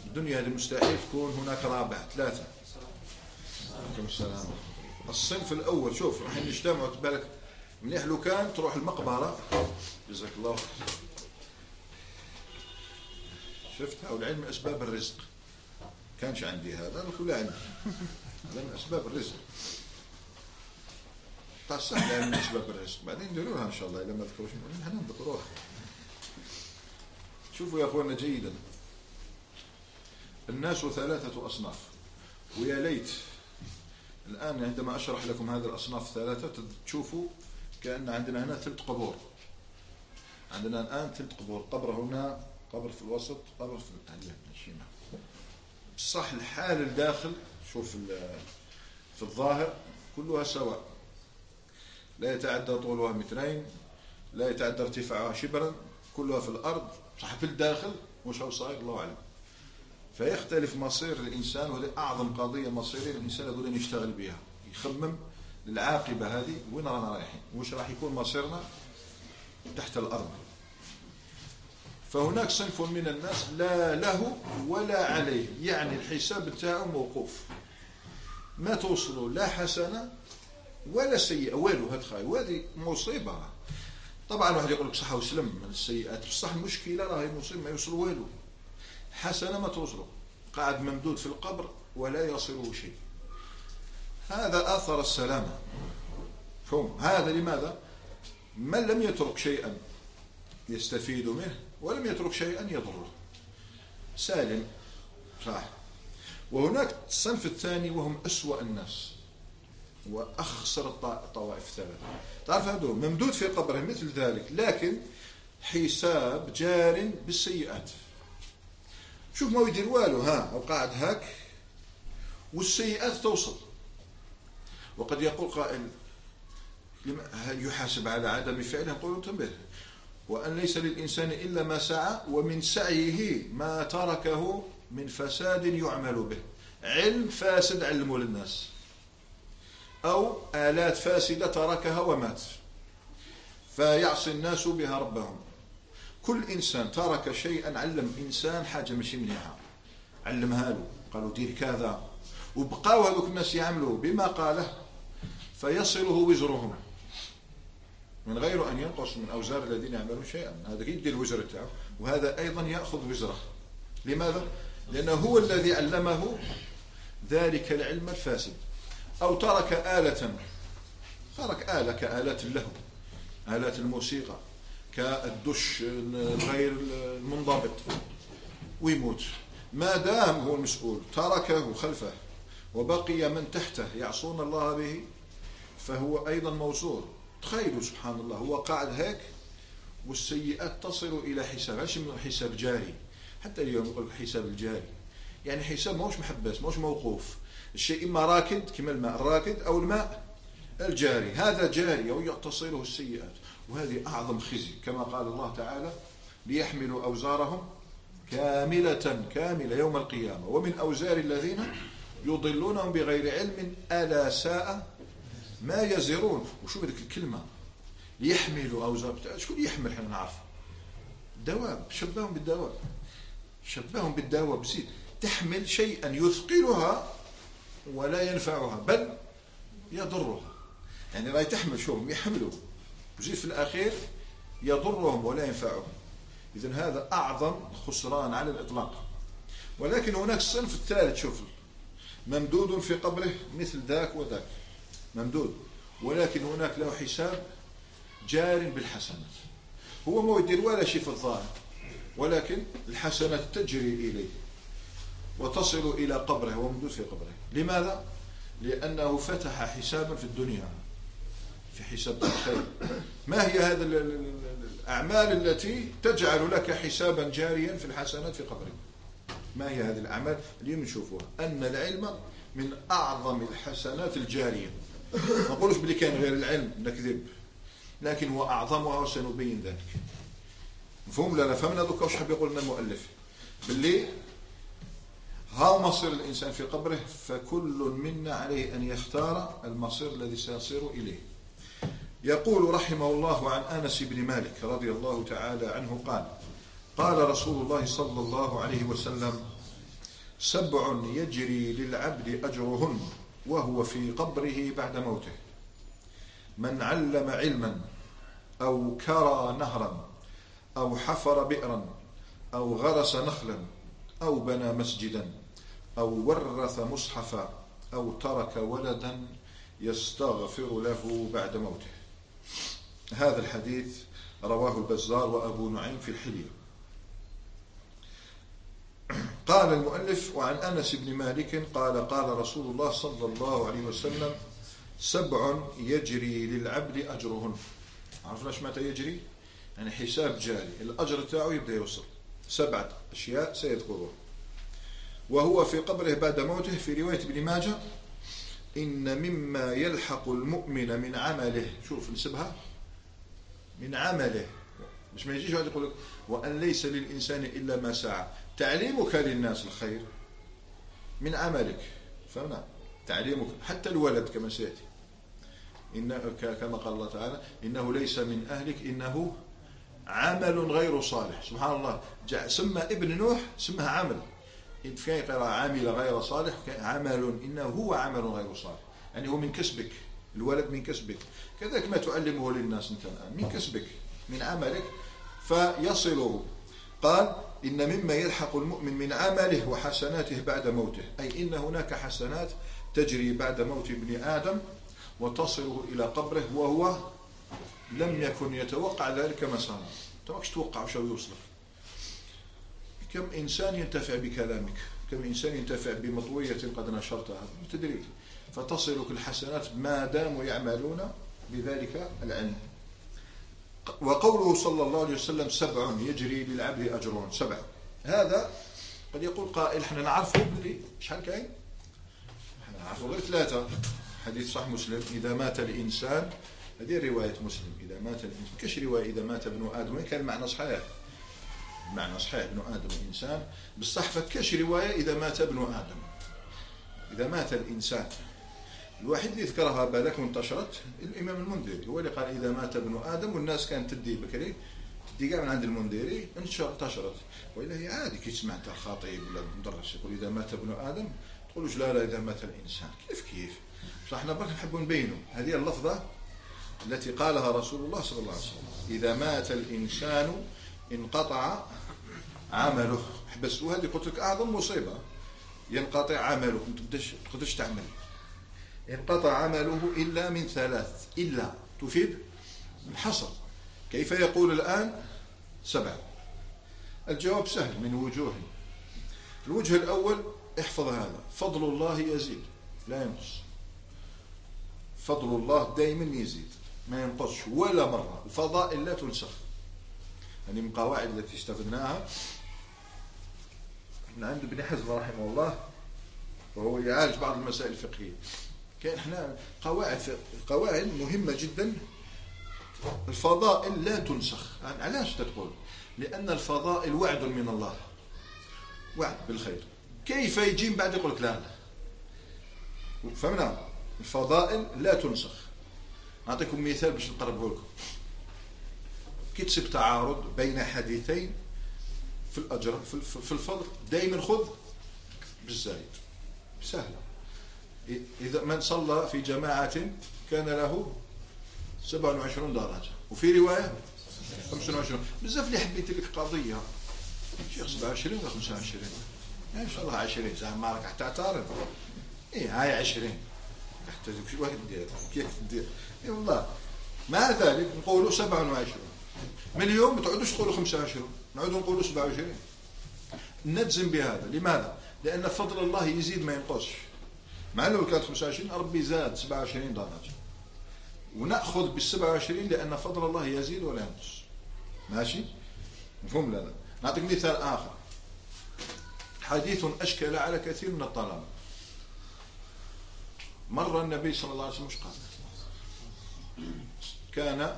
الدنيا هذه مستحيل تكون هناك رابع، ثلاثة. عليكم السلام. الصنف الأول شوف راح نجتمعوا، تبالك مليح لو كان تروح المقبرة. جزاك الله. شفت والعلم من أسباب الرزق. كانش عندي هذا ولا عندي هذا من أسباب الرزق. صح من أسباب الرزق. بعدين نديروها إن شاء الله إذا ما ذكروش نحن نذكروها. شوفوا يا أخوانا جيدا، الناس ثلاثة أصناف، ويا ليت الآن عندما أشرح لكم هذه الأصناف الثلاثة تشوفوا كأن عندنا هنا 3 قبور. عندنا الآن 3 قبور، قبر هنا، قبر في الوسط، قبر في الشمال. صح الحال الداخل شوف في الظاهر كلها سواء، لا يتعدى طولها 2 متر، لا يتعدى ارتفاعها شبرا، كلها في الأرض. صح في الداخل وش هو صاير الله أعلم. فيختلف مصير الإنسان، وهذه أعظم قضية مصيرية الإنسان يقول أن يشتغل بها، يخمم العاقبة هذه وين رانا رايحين، وش راح يكون مصيرنا تحت الأرض. فهناك صنف من الناس لا له ولا عليه، يعني الحساب بتاعه موقوف، ما توصله لا حسنة ولا سيئة والو. هذه مصيبة. طبعا واحد يقول لك صحة وسلم من السيئات، بصح المشكلة راهي مصيبة ما يوصل والو، حسنة ما توصله، قاعد ممدود في القبر ولا يصله شيء. هذا آثر السلامة. فهم هذا لماذا؟ من لم يترك شيئا يستفيد منه ولم يترك شيئا يضره، سالم صح. وهناك الصنف الثاني وهم أسوأ الناس وأخسر الطوائف الثلاثة. تعرف هذول ممدود في قبره مثل ذلك، لكن حساب جار بالسيئات. شوف ما يدير والو، أو قاعد هاك والسيئات توصل. وقد يقول قائل يحاسب على عدم فعله، نقول انتبه، وأن ليس للإنسان إلا ما سعى ومن سعيه ما تركه من فساد يعمل به. علم فاسد علمه للناس، أو آلات فاسدة تركها ومات فيعصي الناس بها ربهم. كل إنسان ترك شيئا، علم إنسان حاجة مش منها، علمها له، قالوا دير كذا، وبقاوا هذوك الناس يعملوا بما قاله فيصله وزرهم من غير أن ينقص من أوزار الذين يعملون شيئا. هذا يدي الوزر بتاعه، وهذا أيضا يأخذ وزره. لماذا؟ لأنه هو الذي علمه ذلك العلم الفاسد. أو ترك آلة، ترك آلة كآلات اللهو، آلات الموسيقى، كالدش غير المنضبط، ويموت. ما دام هو المسؤول تركه خلفه وبقي من تحته يعصون الله به، فهو أيضا موزور. تخيلوا سبحان الله، هو قاعد هيك والسيئات تصل إلى حساب، ايش من حساب جاري. حتى اليوم يقول حساب الجاري، يعني حساب موش محبس، موش موقوف. الشيء إما راكد كما الماء الراكد أو الماء الجاري، هذا جاري ويتصله السيئات. وهذه أعظم خزي، كما قال الله تعالى ليحملوا أوزارهم كاملة يوم القيامة ومن أوزار الذين يضلونهم بغير علم ألا ساء ما يزرون. وشوف هذيك الكلمة ليحملوا أوزار، شكون يحمل؟ حنا نعرف دواب، شبههم بالدواب، شبههم بالدواب. زيد تحمل شيئا يثقلها ولا ينفعها بل يضرها، يعني لا تحمل شوهم يحملوا وزيد في الأخير يضرهم ولا ينفعهم. إذن هذا أعظم خسران على الإطلاق. ولكن هناك الصنف الثالث، شوف ممدود في قبره مثل ذاك وذاك ممدود، ولكن هناك له حساب جار بالحسنات. هو ما يدير ولا شيء في الظاهر، ولكن الحسنات تجري إليه وتصل إلى قبره وممدود في قبره. لماذا؟ لأنه فتح حسابا في الدنيا، في حساب الخير. ما هي هذه الأعمال التي تجعل لك حسابا جاريا في الحسنات في قبرك؟ ما هي هذه الأعمال؟ اليوم نشوفها أن العلم من أعظم الحسنات الجارية. ما نقولش بلي كان غير العلم نكذب، لكن هو أعظمها وسنبين ذلك. مفهوم؟ لا فهمنا دوكا واش حاب يقول لنا المؤلف؟ باللي ها مصير الإنسان في قبره، فكل منا عليه أن يختار المصير الذي سيصير إليه. يقول رحمه الله عن أنس بن مالك رضي الله تعالى عنه قال: قال رسول الله صلى الله عليه وسلم: 7 يجري للعبد أجرهن وهو في قبره بعد موته: من علم علما، أو كرى نهرا، أو حفر بئرا، أو غرس نخلا، أو بنى مسجدا، أو ورث مصحفا، أو ترك ولدا يستغفر له بعد موته. هذا الحديث رواه البزار وأبو نعيم في الحلية. قال المؤلف: وعن أنس بن مالك قال: قال رسول الله صلى الله عليه وسلم: 7 يجري للعبد أجرهن. عرفنا ايش متى يجري؟ يعني حساب جاري، الأجر تاعه يبدأ يوصل. 7 أشياء سيذكرها وهو في قبره بعد موته. في رواية ابن ماجه: إن مما يلحق المؤمن من عمله. شوف نسبها من عمله، مش ما يجيش واحد يقول لك وأن ليس للإنسان إلا ما سعى. تعليمك للناس الخير من عملك، فهمنا؟ تعليمك حتى الولد كما سيأتي، كما قال الله تعالى: إنه ليس من أهلك إنه عمل غير صالح. سبحان الله، سمى ابن نوح سمها عمل. إن كان يقرأ عامل غير صالح عمل، إنه هو عمل غير صالح، يعني هو من كسبك، الولد من كسبك. كذلك ما تعلمه للناس أنت الآن من كسبك من عملك فيصله. قال: إن مما يلحق المؤمن من عمله وحسناته بعد موته، أي إن هناك حسنات تجري بعد موت ابن آدم وتصله إلى قبره وهو لم يكن يتوقع ذلك مسارا. أنت ماكش توقع وش يوصلك. كم إنسان ينتفع بكلامك، كم إنسان ينتفع بمطوية قد نشرتها بتدريج، فتصلك الحسنات ما داموا يعملون بذلك العلم. وقوله صلى الله عليه وسلم: 7 يجري للعبد أجرهن. 7 هذا قد يقول قائل: احنا نعرفه بلي شحال كاين؟ احنا نعرفه غير 3. حديث صح مسلم: إذا مات الإنسان، هذه رواية مسلم، إذا مات الإنسان. كاش رواية إذا مات ابن آدم، كان المعنى صحيح، المعنى صحيح ابن آدم الإنسان بالصح. فكاش رواية إذا مات ابن آدم، إذا مات الإنسان. الواحد اللي ذكرها بالك وانتشرت الإمام المنذري، هو اللي قال: إذا مات ابن آدم. والناس كانت تدي بكري، تدي كاع من عند المنذري، انتشرت. وإلا هي عادي كي تسمع انت خطيب ولا مدرس يقول إذا مات ابن آدم، تقولوش لا إذا مات الإنسان. كيف بصح احنا برك نحبوا نبينوا هذه اللفظة التي قالها رسول الله صلى الله عليه وسلم: إذا مات الإنسان انقطع عمله. بس وهذه قلت لك أعظم مصيبة، ينقطع عمله، ما تقدرش تعمل. انقطع عمله إلا من 3. إلا تفيد الحصر. كيف يقول الآن 7؟ الجواب سهل من وجوه. الوجه الأول: احفظ هذا: فضل الله يزيد لا ينقص. فضل الله دائما يزيد ما ينقصش ولا مرة. الفضائل لا تنسخ. يعني من قواعد التي استفدناها من عند ابن حزم رحمه الله، وهو يعالج بعض المسائل الفقهية. كان احنا قواعد مهمة جدا. الفضائل لا تنسخ. علاش تقول؟ لأن الفضائل وعد من الله، وعد بالخير. كيف يجي بعد يقول لك لا؟ فهمنا؟ الفضائل لا تنسخ. أعطيكم مثال باش نقربه لكم. كي تصيب تعارض بين حديثين في الأجر في الفضل، دائما خذ بالزايد، سهلة. إذا من صلى في جماعة كان له 27 درجة، وفي رواية 25. بزاف اللي حبيت لك قضية شيخ 27 ولا 25 ان شاء الله 20 زعما راك تعترض. هاي 20 تحتاج شي واحد دير كيف دير. والله مع ذلك نقولوا 27. من اليوم ما تعودوش تقولوا 25، نعودوا نقولوا 27. نجزم بهذا. لماذا؟ لأن فضل الله يزيد ما ينقصش. مع لو كانت 25 ربي زاد 27 درجة، ونأخذ بال27 لأن فضل الله يزيد ولا ينقص. ماشي؟ مفهوم؟ لا. نعطيك مثال آخر، حديث أشكل على كثير من الطلبة. مر النبي صلى الله عليه وسلم قال: كان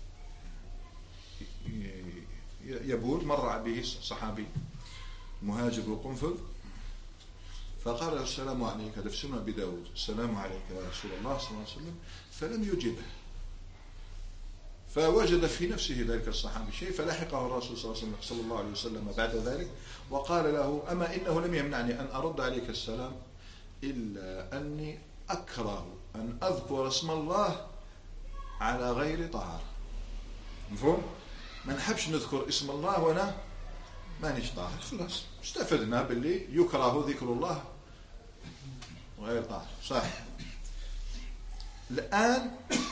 يبول، مر به صحابي مهاجر القنفذ، فقال: السلام عليك. هذا في سنن أبي داود: السلام عليك يا رسول الله صلى الله عليه وسلم. فلم يجبه. فوجد في نفسه ذلك الصحابي شيء، فلحقه الرسول صلى الله عليه وسلم بعد ذلك وقال له: أما إنه لم يمنعني أن أرد عليك السلام إلا أني أكره أن أذكر اسم الله على غير طهارة. مفهوم؟ ما نحبش نذكر اسم الله وأنا مانيش طاهر. خلاص استفدنا باللي يكره ذكر الله غير طاهر. صح. الآن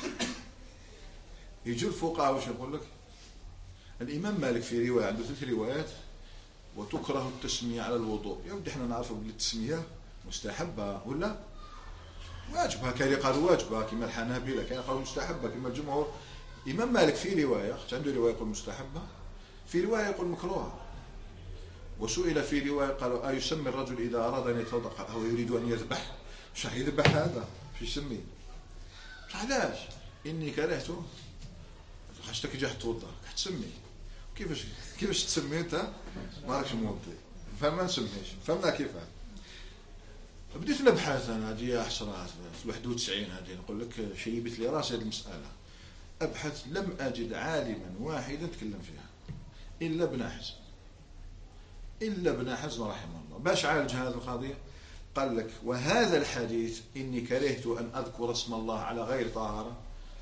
يجوا الفقهاء وش يقول لك؟ الإمام مالك في رواية عنده 3 روايات: وتكره التسمية على الوضوء. يا ودي احنا نعرفوا بلي التسمية مستحبة ولا واجبة، كاين اللي قالوا واجبة كما الحنابلة، كاين اللي قالوا مستحبة كما الجمهور. الإمام مالك في رواية عنده رواية يقول مستحبة، في رواية يقول مكروهة. وسئل في رواية قالوا: أيسمي الرجل إذا أراد أن يتوضأ أو يريد أن يذبح؟ مش راح يذبح هذا، شو يسميه؟ علاش؟ إني كرهته. حاجتك جاي تتوضأ تسمي كيفاش تسمي أنت؟ ما راكش موضي، فما نسميش. فهمنا كيفاه. بديت نبحث أنا، هذه حسرات في 91 هذه نقول لك شيبت لي راسي هذه المسألة. أبحث لم أجد عالما واحدا تكلم فيها إلا ابن حزم رحمه الله. باش عالج هذه القضية قال لك: وهذا الحديث إني كرهت أن أذكر اسم الله على غير طهارة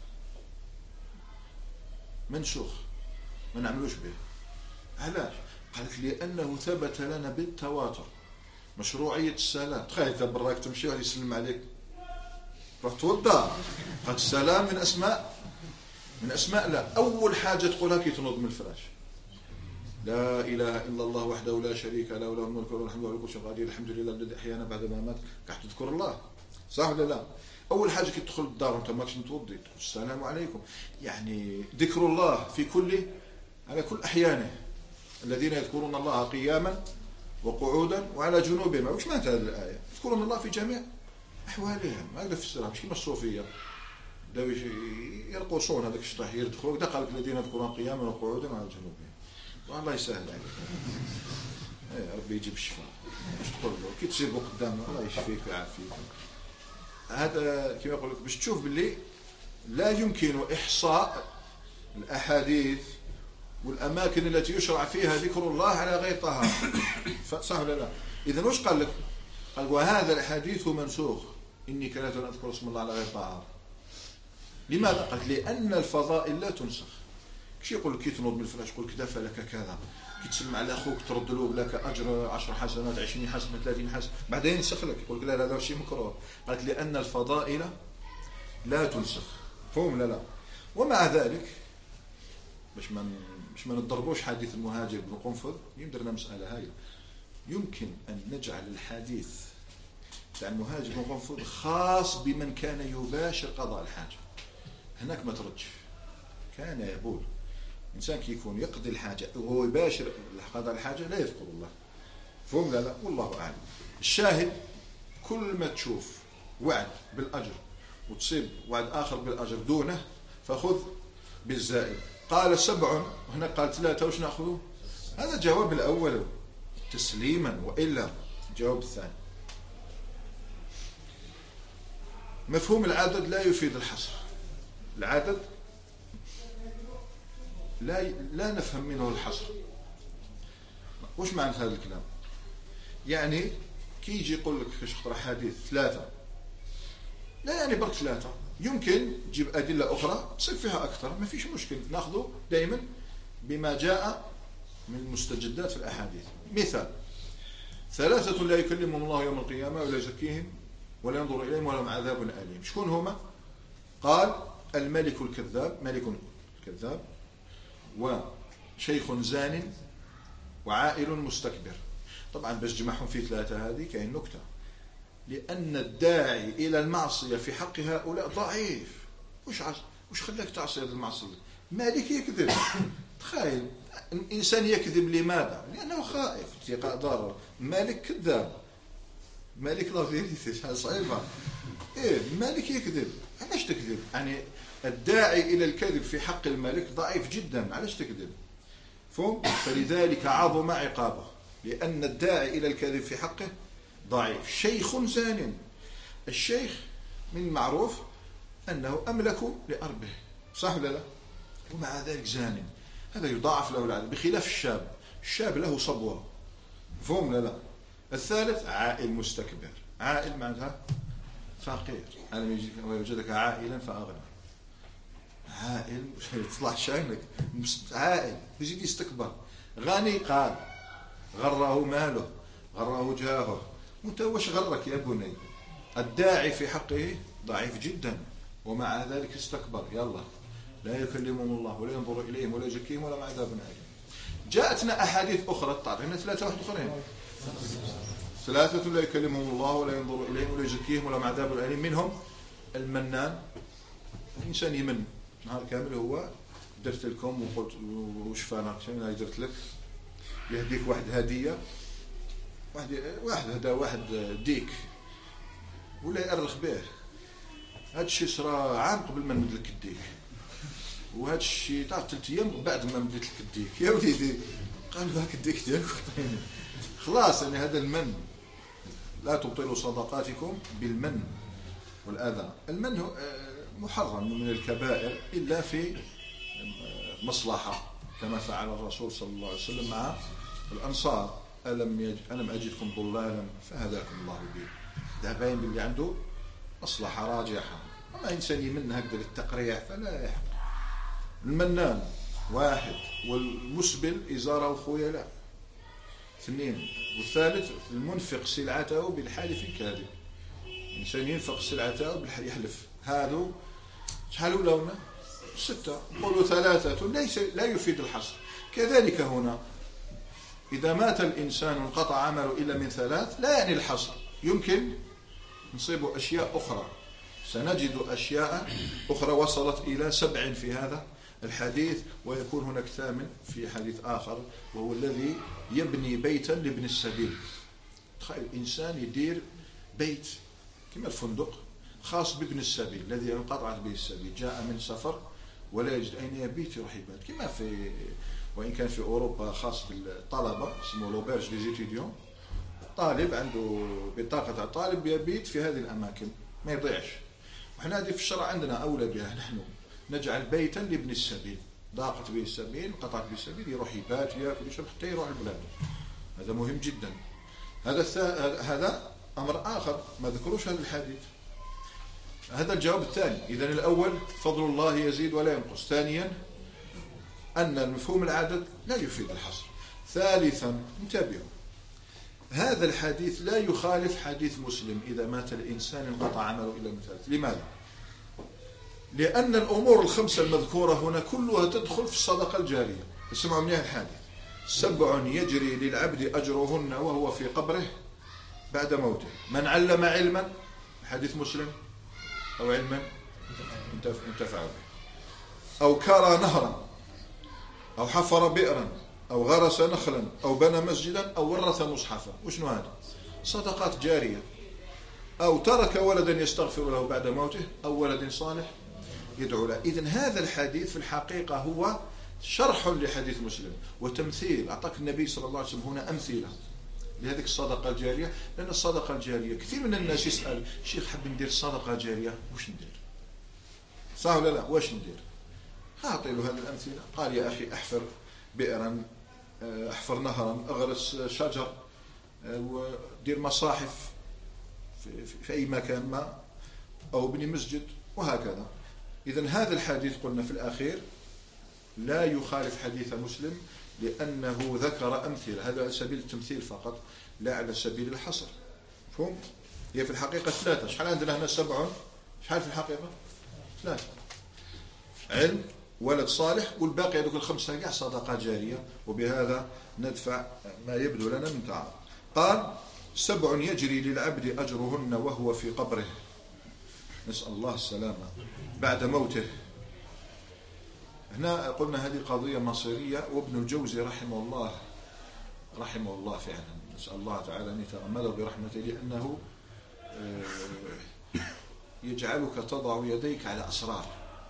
منسوخ، ما نعملوش به. علاش؟ قالت: لأنه ثبت لنا بالتواتر مشروعية السلام. تخيل انت براك تمشي واحد يسلم عليك روح توضا، قالت السلام من أسماء لا. أول حاجة تقولها كي تنوض من الفراش: لا إله إلا الله وحده لا شريك له، له الملك وله الحمد وله كل شيء قدير، الحمد لله الذي أحيانا بعد ما مات. قاعد تذكر الله، صح ولا لا؟ أول حاجة كي تدخل الدار وأنت ماكش متوضي السلام عليكم. يعني ذكر الله في على كل أحيانه. الذين يذكرون الله قياما وقعودا وعلى جنوبهم. وش معنى هذه الآية؟ يذكرون الله في جميع أحوالهم. ما أقدر أفسرها، مش كما الصوفية يرقصون هذاك الشطح يدخلوا كذا. قال الذين يذكرون قياما وقعودا وعلى جنوبهم. والله يسهل عليك. ربي يجيب الشفاء. واش تقول له كي تسيبه قدامه الله يشفيك ويعافيك. هذا كما يقول لك باش تشوف باللي لا يمكن إحصاء الأحاديث والأماكن التي يشرع فيها ذكر الله على غير طهارة. صح ولا لا؟ إذن وش قال لك؟ قال: وهذا الحديث منسوخ إني كرهت أن أذكر اسم الله على غير طهارة. لماذا؟ قال: لأن الفضائل لا تنسخ. كش يقول كي تنوض من الفراش يقول كذا فلك كذا، كي تسلم على أخوك ترد له لك أجر 10 حسنات 20 حسنة 30 حسنة، بعدين ينسخ لك يقول لا هذا شيء مكروه. قالت: لأن الفضائل لا تنسخ. فهم لا. ومع ذلك باش ما نضربوش حديث المهاجر بن قنفذ يمدرنا مسألة هاي. يمكن أن نجعل الحديث تاع المهاجر بن قنفذ خاص بمن كان يباشر قضاء الحاجة. هناك ما تردش، كان يقول إنسان كي يكون يقضي الحاجة وهو يباشر قضاء الحاجة لا يذكر الله. فهم لا. والله أعلم. الشاهد كل ما تشوف وعد بالأجر وتصيب وعد آخر بالأجر دونه فخذ بالزائد. قال 7 وهنا قال 3، وش نأخذه؟ هذا جواب الأول تسليما، وإلا جواب الثاني. مفهوم العدد لا يفيد الحصر. العدد لا نفهم منه الحصر. وش معنى هذا الكلام؟ يعني كي يجي يقول لك كاش خطر حديث 3، لا يعني برك 3، يمكن تجيب أدلة أخرى تصيب فيها أكثر، ما فيش مشكل. نأخذه دائما بما جاء من المستجدات في الأحاديث. مثال: 3 لا يكلمهم الله يوم القيامة ولا يزكيهم ولا ينظر إليهم ولهم عذاب أليم. شكون هما؟ قال: الملك الكذاب، ملك كذاب، وشيخ زان، وعائل مستكبر. طبعا باش تجمعهم في 3 هذه كاين نكتة، لأن الداعي إلى المعصية في حق هؤلاء ضعيف. وش خلاك تعصي هذه المعصية؟ مالك يكذب. تخيل الإنسان يكذب لماذا؟ لأنه خائف اتقاء ضرر. مالك كذاب، مالك لا فيريتي صعيبة. مالك يكذب، علاش تكذب؟ يعني الداعي إلى الكذب في حق الملك ضعيف جدا، علاش تكذب؟ فلذلك عظم عقابه، لأن الداعي إلى الكذب في حقه ضعيف. شيخ زان. الشيخ من المعروف أنه أملك لأربه، صح ولا لا؟ ومع ذلك زان، هذا يضاعف له العذاب، بخلاف الشاب له صبوة، مفهوم لا؟ الثالث عائل مستكبر. عائل معناتها فقير، ألم يجدك عائلا فأغنى. عائل يطلع شاينك، عائل يجي يستكبر. غني قال غره ماله، غره جاهه. وانت واش غرك يا بني؟ الداعي في حقه ضعيف جدا، ومع ذلك استكبر. يلا، لا يكلمهم الله ولا ينظر إليهم ولا يزكيهم ولا عذاب أليم. جاءتنا أحاديث أخرى تعطينا ثلاثة واحد أخرين، ثلاثة لا يكلمهم الله ولا ينظر إليهم ولا يزكيهم ولا عذاب أليم. منهم المنان، الإنسان يمن نهار كامل، هو درت لكم وقلت وش فانا درت لك، يهديك واحد هدية، واحد هدا واحد ديك ولا يأرخ به. هذا الشيء صرا عام قبل ما نمد لك الديك، وهذا الشيء تاع 3 أيام بعد ما مديت لك الديك. يا وليدي قال هاك الديك ديالك خلاص. يعني هذا المن، لا تبطلوا صدقاتكم بالمن والأذى. المن محرم من الكبائر إلا في مصلحة، كما فعل الرسول صلى الله عليه وسلم مع الأنصار. ألم أجدكم ضلالا فهداكم الله به. ده باين باللي عنده مصلحة راجحة. أما إنسان يمن هكذا للتقريع فلا يحق. المنان واحد، والمسبل إزاره الخيلاء 2، والثالث المنفق سلعته بالحلف الكاذب. إنسان ينفق سلعته يحلف. هذا شحال ولاونا 6، قولوا 3 لا يفيد الحصر. كذلك هنا إذا مات الإنسان انقطع عمله إلا من 3، لا يعني الحصر، يمكن نصيب أشياء أخرى. سنجد أشياء أخرى وصلت إلى 7 في هذا الحديث، ويكون هناك 8 في حديث آخر، وهو الذي يبني بيتا لابن السبيل. تخيل إنسان يدير بيت كما الفندق خاص بابن السبيل الذي انقطعت به السبيل، جاء من سفر ولا يجد أين يبيت، يروح يبات كما في، وإن كان في أوروبا خاص بالطلبة اسمه لوبيرج دي زيتيديون. الطالب عنده بطاقة الطالب يبيت في هذه الأماكن ما يضيعش. وإحنا هذه في الشرع عندنا أولى بها، نحن نجعل بيتا لابن السبيل، ضاقت به السبيل قطعت به السبيل، يروح يبات ياكل يشرب حتى يروح البلاد. هذا مهم جدا. هذا أمر آخر ما ذكروش هذا الحديث. هذا الجواب الثاني. إذن الأول فضل الله يزيد ولا ينقص. ثانيا أن المفهوم العدد لا يفيد الحصر. ثالثا انتبهوا، هذا الحديث لا يخالف حديث مسلم إذا مات الإنسان انقطع عمله إلا من 3. لماذا؟ لأن الأمور ال5 المذكورة هنا كلها تدخل في الصدقة الجارية. اسمعوا منها الحديث: 7 يجري للعبد أجرهن وهو في قبره بعد موته: من علم علما، حديث مسلم، أو علما انتفع به، أو كرى نهرا، أو حفر بئرا، أو غرس نخلا، أو بنى مسجدا، أو ورث مصحفا. وشنو هذا؟ صدقات جارية. أو ترك ولدا يستغفر له بعد موته، أو ولد صالح يدعو له. إذن هذا الحديث في الحقيقة هو شرح لحديث مسلم وتمثيل. أعطاك النبي صلى الله عليه وسلم هنا أمثلة لهذه الصدقة الجارية. لأن الصدقة الجارية كثير من الناس يسأل: شيخ حب ندير صدقة جارية، وش ندير؟ صح ولا لا؟ واش ندير؟ أعطي له هذه الأمثلة. قال: يا أخي احفر بئرا، احفر نهرا، اغرس شجر، ودير مصاحف في أي مكان ما، أو ابني مسجد، وهكذا. إذن هذا الحديث قلنا في الأخير لا يخالف حديث مسلم، لأنه ذكر أمثلة. هذا على سبيل التمثيل فقط، لا على سبيل الحصر. مفهوم؟ هي في الحقيقة 3. شحال عندنا هنا 7؟ شحال في الحقيقة؟ 3: علم، ولد صالح، والباقي هذوك ال5 كاع صدقة جارية. وبهذا ندفع ما يبدو لنا من تعارض. قال: 7 يجري للعبد أجرهن وهو في قبره، نسأل الله السلامة، بعد موته. هنا قلنا هذه قضية مصيرية، وابن الجوزي رحمه الله فعلا، نسأل الله تعالى أن يتغمده برحمته، لأنه يجعلك تضع يديك على أسرار،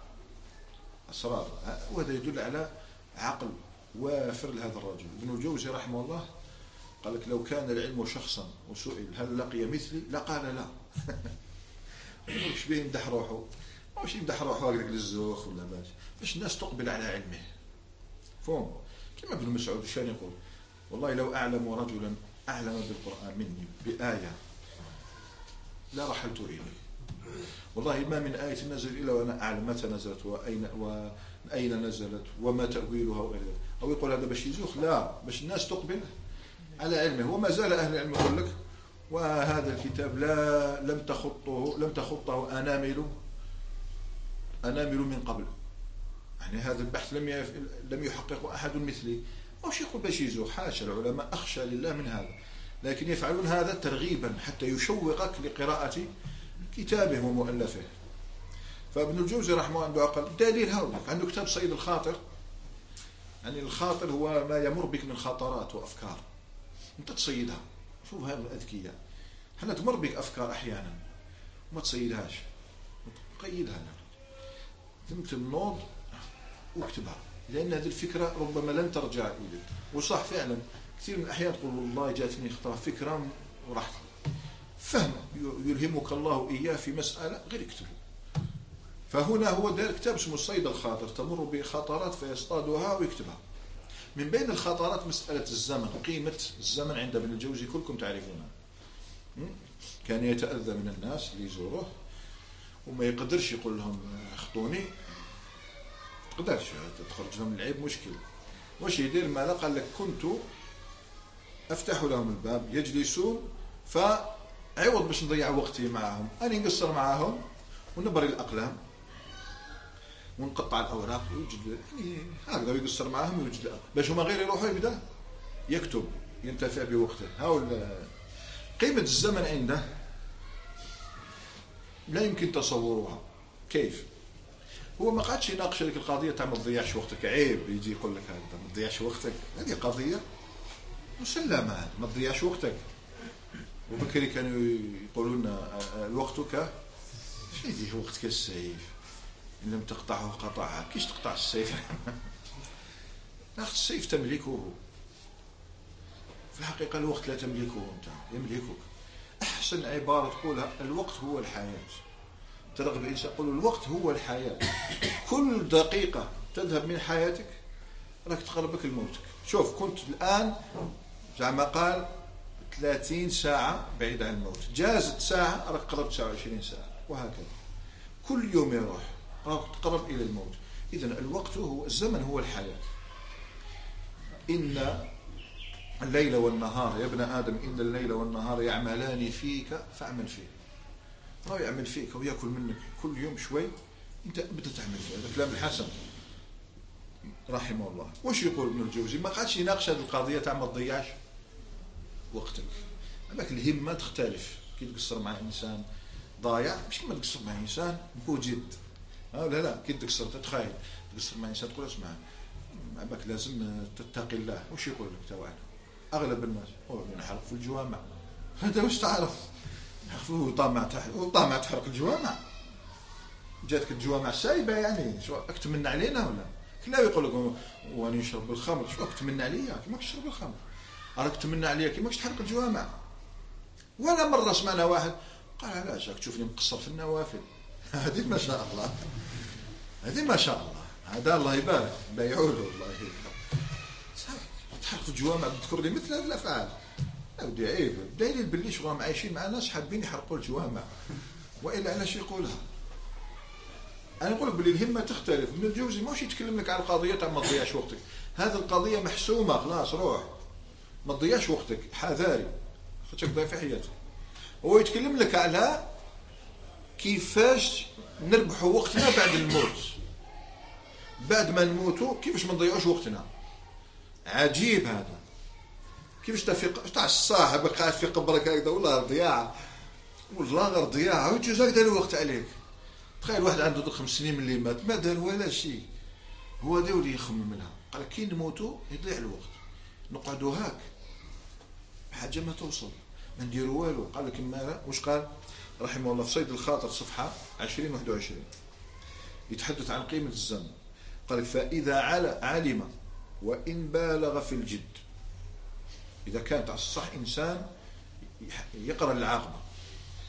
وهذا يدل على عقل وافر لهذا الرجل. ابن الجوزي رحمه الله قال لك: لو كان العلم شخصا وسئل هل لقي مثلي لقال لا. مش به يمدح روحه، ماشي يمدح روحه هكذاك للزوخ ولا باش الناس تقبل على علمه. فهم كما ابن مسعود شان يقول والله لو أعلم رجلا أعلم بالقرآن مني بآية لا رحلت إليه. والله ما من آية نزل إلا وأنا أعلم متى نزلت وأين نزلت وما تأويلها وغير ذلك. أو يقول هذا باش يزوخ؟ لا، باش الناس تقبل على علمه. وما زال أهل العلم يقول لك وهذا الكتاب لم تخطه أنامل من قبل. يعني هذا البحث لم يحققه أحد مثلي. مش يقول باش يزوخ، حاشا، العلماء أخشى لله من هذا، لكن يفعلون هذا ترغيبا حتى يشوقك لقراءة كتابه ومؤلفه. فابن الجوزي رحمه الله قال دليل هؤلاء عنده كتاب صيد الخاطر. يعني الخاطر هو ما يمر بك من خطرات وأفكار أنت تصيدها. شوف هذا الأذكياء، حنا تمر بك أفكار أحيانا وما تصيدهاش، قيدها ثم نوض واكتبها، لأن هذه الفكرة ربما لن ترجع إليك. وصح فعلا كثير من الأحيان تقول والله جاتني خطرة فكرة ورحت. فهم يلهمك الله إياه في مسألة غير اكتبه. فهنا هو دار كتاب اسمه صيد الخاطر، تمر بخطرات فيصطادها ويكتبها. من بين الخطرات مسألة الزمن، قيمة الزمن عند ابن الجوزي كلكم تعرفونها. كان يتأذى من الناس اللي يزوروه وما يقدرش يقول لهم اخطوني، تقدرش تخرج لهم العيب مشكل. واش يدير؟ ما قال لك كنت افتح لهم الباب يجلسون، فعوض باش نضيع وقتي معهم أنا نقصر معهم ونبري الأقلام ونقطع الأوراق ويوجد، يعني هكذا يقصر معهم ويوجد باش هما غير يروحوا يبدأ يكتب ينتفع بوقته. قيمة الزمن عنده لا يمكن تصورها. كيف؟ هو ما قعدش يناقش لك القضية تاع ما تضيعش وقتك، عيب يجي يقول لك هذا ما تضيعش وقتك، هذه قضية مسلمة، ما تضيعش وقتك. وبكري كانوا يقولوا لنا وقتك شيء وقتك السيف، إن لم تقطعه قطعها. كيش تقطع السيف؟ السيف تملكه، في الحقيقة الوقت لا تملكه أنت، يملكك. أحسن عبارة تقولها الوقت هو الحياة. ترغب إنسان يقول الوقت هو الحياة. كل دقيقة تذهب من حياتك راك تقربك لموتك. شوف كنت الآن زعما قال 30 ساعة بعيد عن الموت، جازت ساعة راك قربت 29 ساعة، وهكذا كل يوم يروح راك تقرب إلى الموت. إذن الوقت هو الزمن هو الحياة. إن الليل والنهار يا ابن آدم إن الليل والنهار يعملان فيك فاعمل فيه. راه يعمل فيك ويأكل منك كل يوم شوي، أنت بدأ تعمل فيه. هذا كلام الحسن رحمه الله. واش يقول ابن الجوزي؟ ما قعدش يناقش هذه القضية تاع ما تضيعش وقتك. هذاك الهمة تختلف. كي تقصر مع إنسان ضايع مش كما تقصر مع إنسان موجد. لا كي تقصر تتخيل تقصر مع إنسان تقول اسمع عباك لازم تتقي الله. وش يقول لك توعد؟ أغلب الناس ينحرق في الجوامع. هذا واش تعرف؟ وطامع تحرق الجوامع. جاتك الجوامع سايبة يعني شو أكتمن علينا ولا؟ كلا يقول لك وأنا نشرب الخمر، شو أكتمن عليا كيما تشرب الخمر؟ راك تمنى عليا كيما تحرق الجوامع. ولا مرة سمعنا واحد قال علاش راك تشوفني مقصر في النوافل؟ هذه ما شاء الله، هذه ما شاء الله، هذا الله يبارك بيعوله الله يبارك. تحرق الجوامع تذكر لي مثل هذه الأفعال. أودي عيب دليل باللي شغلهم عايشين مع ناس حابين يحرقوا الجوامع، وإلا علاش يقولها؟ أنا نقول لك باللي الهمة تختلف. ابن الجوزي ماش يتكلم لك على القضية تاع ما تضيعش وقتك، هذه القضية محسومة خلاص، روح ما تضيعش وقتك، حذاري خاطرك ضايع في حياتك. هو يتكلم لك على كيفاش نربحوا وقتنا بعد الموت، بعد ما نموتوا كيفاش ما نضيعوش وقتنا. عجيب هذا. كيفاش تاع الصاحب قاعد في قبرك هكذا والله ضياع، والله غير ضياع وتجوز هكذا الوقت عليك. تخيل واحد عنده 5 سنين من اللي مات ما دار ولا شيء، هو هذا اللي يخمم لها. قال كي نموتوا يضيع الوقت، نقعدوا هاك حاجه ما توصل ما نديروا والو. قال لك ما واش قال رحمه الله في صيد الخاطر صفحه 20-21 يتحدث عن قيمه الزمن. قال فاذا علم وان بالغ في الجد، اذا كانت على الصح انسان يقرا العاقبه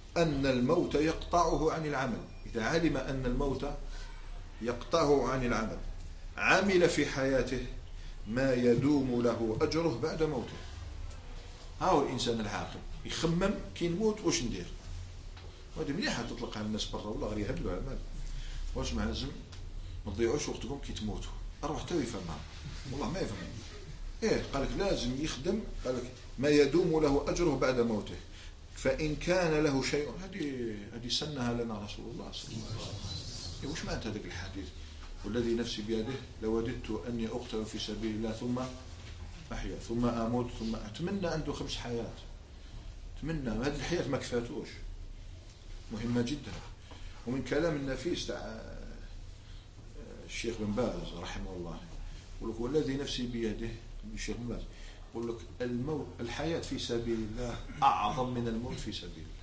أن الموت يقطعه عن العمل. إذا علم أن الموت يقطعه عن العمل عمل في حياته ما يدوم له أجره بعد موته. هاو الإنسان العاقل يخمم كي نموت واش ندير. وهذه مليحة تطلق على الناس برا والله غير يهبلوا على المال. واش مع لازم ما تضيعوش وقتكم كي تموتوا. أروح تو يفهمها والله ما يفهم. قال لك لازم يخدم. قال لك ما يدوم له أجره بعد موته فإن كان له شيء. هذه سنها لنا رسول الله صلى الله عليه وسلم. وش معنى هذا الحديث؟ والذي نفسي بيده لوددت أني أقتل في سبيل الله ثم أحيا ثم أموت ثم أتمنى عنده 5 حيات. أتمنى هذه الحياة ما كفاتوش. مهمة جدا. ومن كلام النفيس تاع الشيخ بن باز رحمه الله يقول لك والذي نفسي بيده الشيخ بن باز يقول لك الموت الحياة في سبيل الله أعظم من الموت في سبيل الله.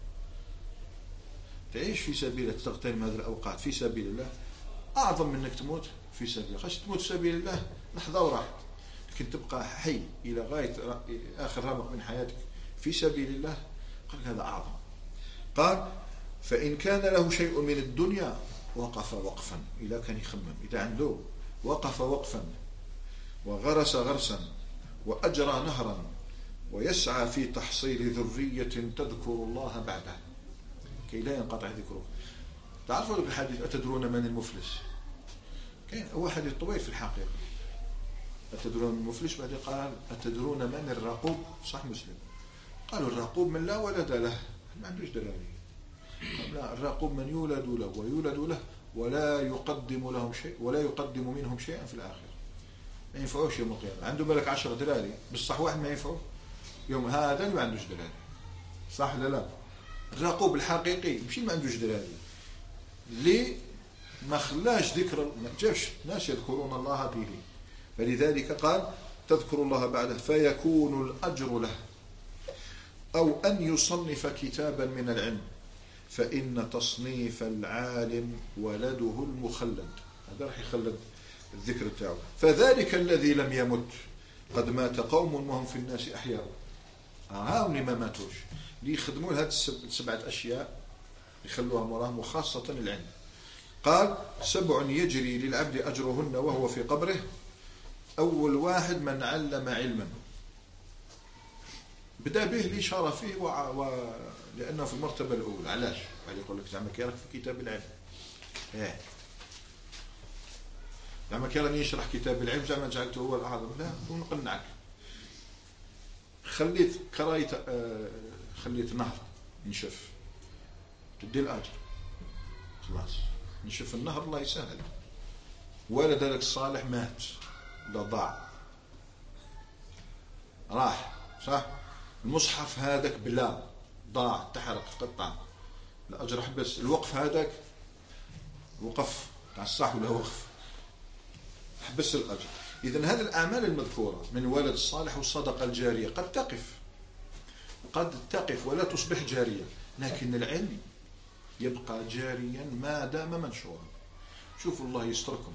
تعيش في سبيل الله تغتنم هذه الأوقات في سبيل الله أعظم من أنك تموت في سبيل الله. خاش تموت في سبيل الله لحظة وراحت، لكن تبقى حي إلى غاية آخر رمق من حياتك في سبيل الله. قال هذا أعظم. قال فإن كان له شيء من الدنيا وقف وقفا. إذا كان يخمم إذا عنده وقف وقفا وغرس غرسا وأجرى نهرا ويسعى في تحصيل ذرية تذكر الله بعده كي لا ينقطع ذكره. تعرفوا الحديث أتدرون من المفلس؟ كاين هو حديث طويل في الحقيقة. أتدرون من المفلس؟ بعد قال أتدرون من الرقوب؟ صح مسلم. قالوا الرقوب من لا ولد له ما عندوش دراري. لا الرقوب من يولد له ويولد له ولا يقدم لهم شيء ولا يقدم منهم شيئا في الآخرة. ما ينفعوش يوم القيامة. عنده بالك 10 دراري بالصح واحد ما ينفعه يوم هذا اللي ما عندوش دراري. صح لا لا؟ الرقوب الحقيقي مش ما عندوش دراري ليه ما خلاش ذكر ما جابش ناس يذكرون الله به. فلذلك قال تذكر الله بعده فيكون الأجر له. أو أن يصنف كتابا من العلم فإن تصنيف العالم ولده المخلد. هذا راح يخلد الذكر بتاعه. فذلك الذي لم يمت قد مات قوم وهم في الناس أحياء. هاولي ما ماتوش اللي يخدمون هذه 7 أشياء يخلوها وراهم وخاصة العلم. قال 7 يجري للعبد أجرهن وهو في قبره. أول واحد من علم علما بدأ به لشرفه لأنه في المرتبة الأولى. علاش؟ يعني يقول لك زعما كيراك في كتاب العلم. زعما كيراني يشرح كتاب العلم زعما جعلته هو الأعظم. لا ونقنعك. خليت نهر ينشف تدي الأجر خلاص. نشف النهر الله يسهل. ولدك الصالح مات لا ضاع راح صح. المصحف هذاك بلا ضاع تحرق تقطع الأجر حبس. الوقف هذاك وقف تاع الصح ولا وقف حبس الأجر. إذن هذه الأعمال المذكورة من الولد الصالح والصدقة الجارية قد تقف ولا تصبح جارية، لكن العلم يبقى جاريا ما دام منشورا. شوفوا الله يستركم.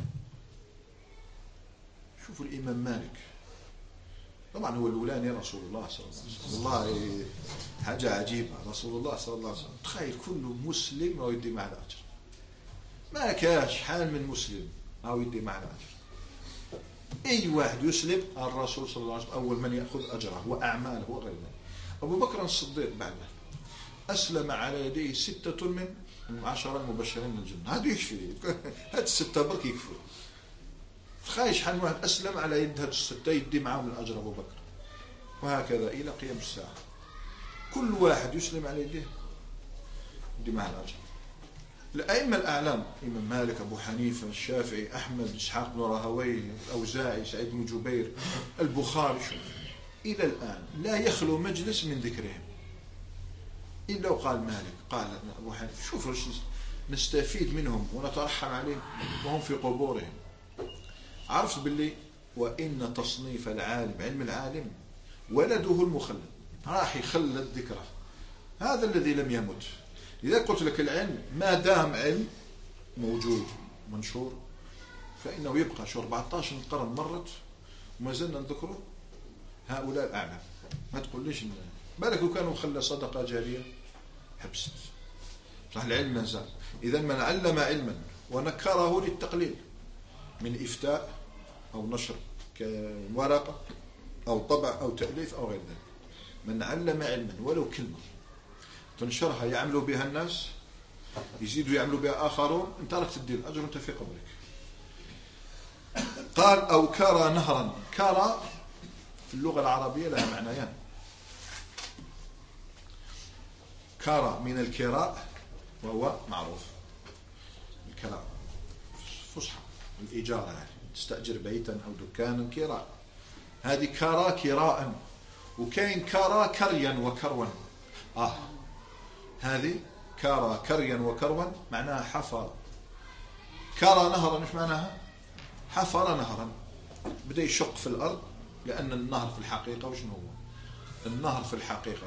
شوفوا الإمام مالك طبعا هو الأولاني رسول الله صلى الله عليه وسلم. والله حاجة عجيبة رسول الله صلى الله عليه وسلم. تخيل كل مسلم هو يدي معنا أجر. ما كاش حال من مسلم هو يدي معنا أجر. أي واحد يسلم الرسول صلى الله عليه وسلم أول من يأخذ أجره وأعماله وغير ذلك. أبو بكر الصديق بعده أسلم على يديه 6 من 10 المبشرين بالجنة. هذا يكفي. هذا 6 برك يكفي. تخيل حال واحد أسلم على يد هاد 6 يدي معهم الأجر أبو بكر. وهكذا إلى قيام الساعة كل واحد يسلم على يده يدي معه الأجر. الأئمة الأعلام إمام مالك أبو حنيفة الشافعي أحمد إسحاق بن راهويه الأوزاعي سعيد بن جبير البخاري إلى الآن لا يخلو مجلس من ذكرهم إلا وقال مالك قال أبو حنيفة. شوفوا نستفيد منهم ونترحم عليهم وهم في قبورهم. عرفت باللي وإن تصنيف العالم علم العالم ولده المخلد راح يخلد ذكره. هذا الذي لم يمت. لذلك قلت لك العلم ما دام علم موجود منشور فإنه يبقى. شو 14 قرن مرت وما زلنا نذكره هؤلاء الأعلام. ما تقول ليش بالك لو كانوا خلى صدقة جارية حبست. صح العلم ما زال. إذا من علم علما ونكره للتقليل من إفتاء أو نشر كورقة أو طبع أو تأليف أو غير ذلك، من علم علما ولو كلمة تنشرها يعملوا بها الناس، يزيدوا يعملوا بها آخرون، أنت راك تدي الأجر وأنت في قبرك. قال أو كرى نهرا. كرى في اللغة العربية لها معنيان. كرى من الكراء وهو معروف، الكراء فصحى الإجارة، يعني تستأجر بيتا أو دكانا كراء. هذه كرى كراء. وكاين كرى كريا وكروا. هذه كرى كريا وكروا معناها حفر. كرى نهرا مش معناها حفر نهرا، بدأ يشق في الأرض. لأن النهر في الحقيقة وشنو هو؟ النهر في الحقيقة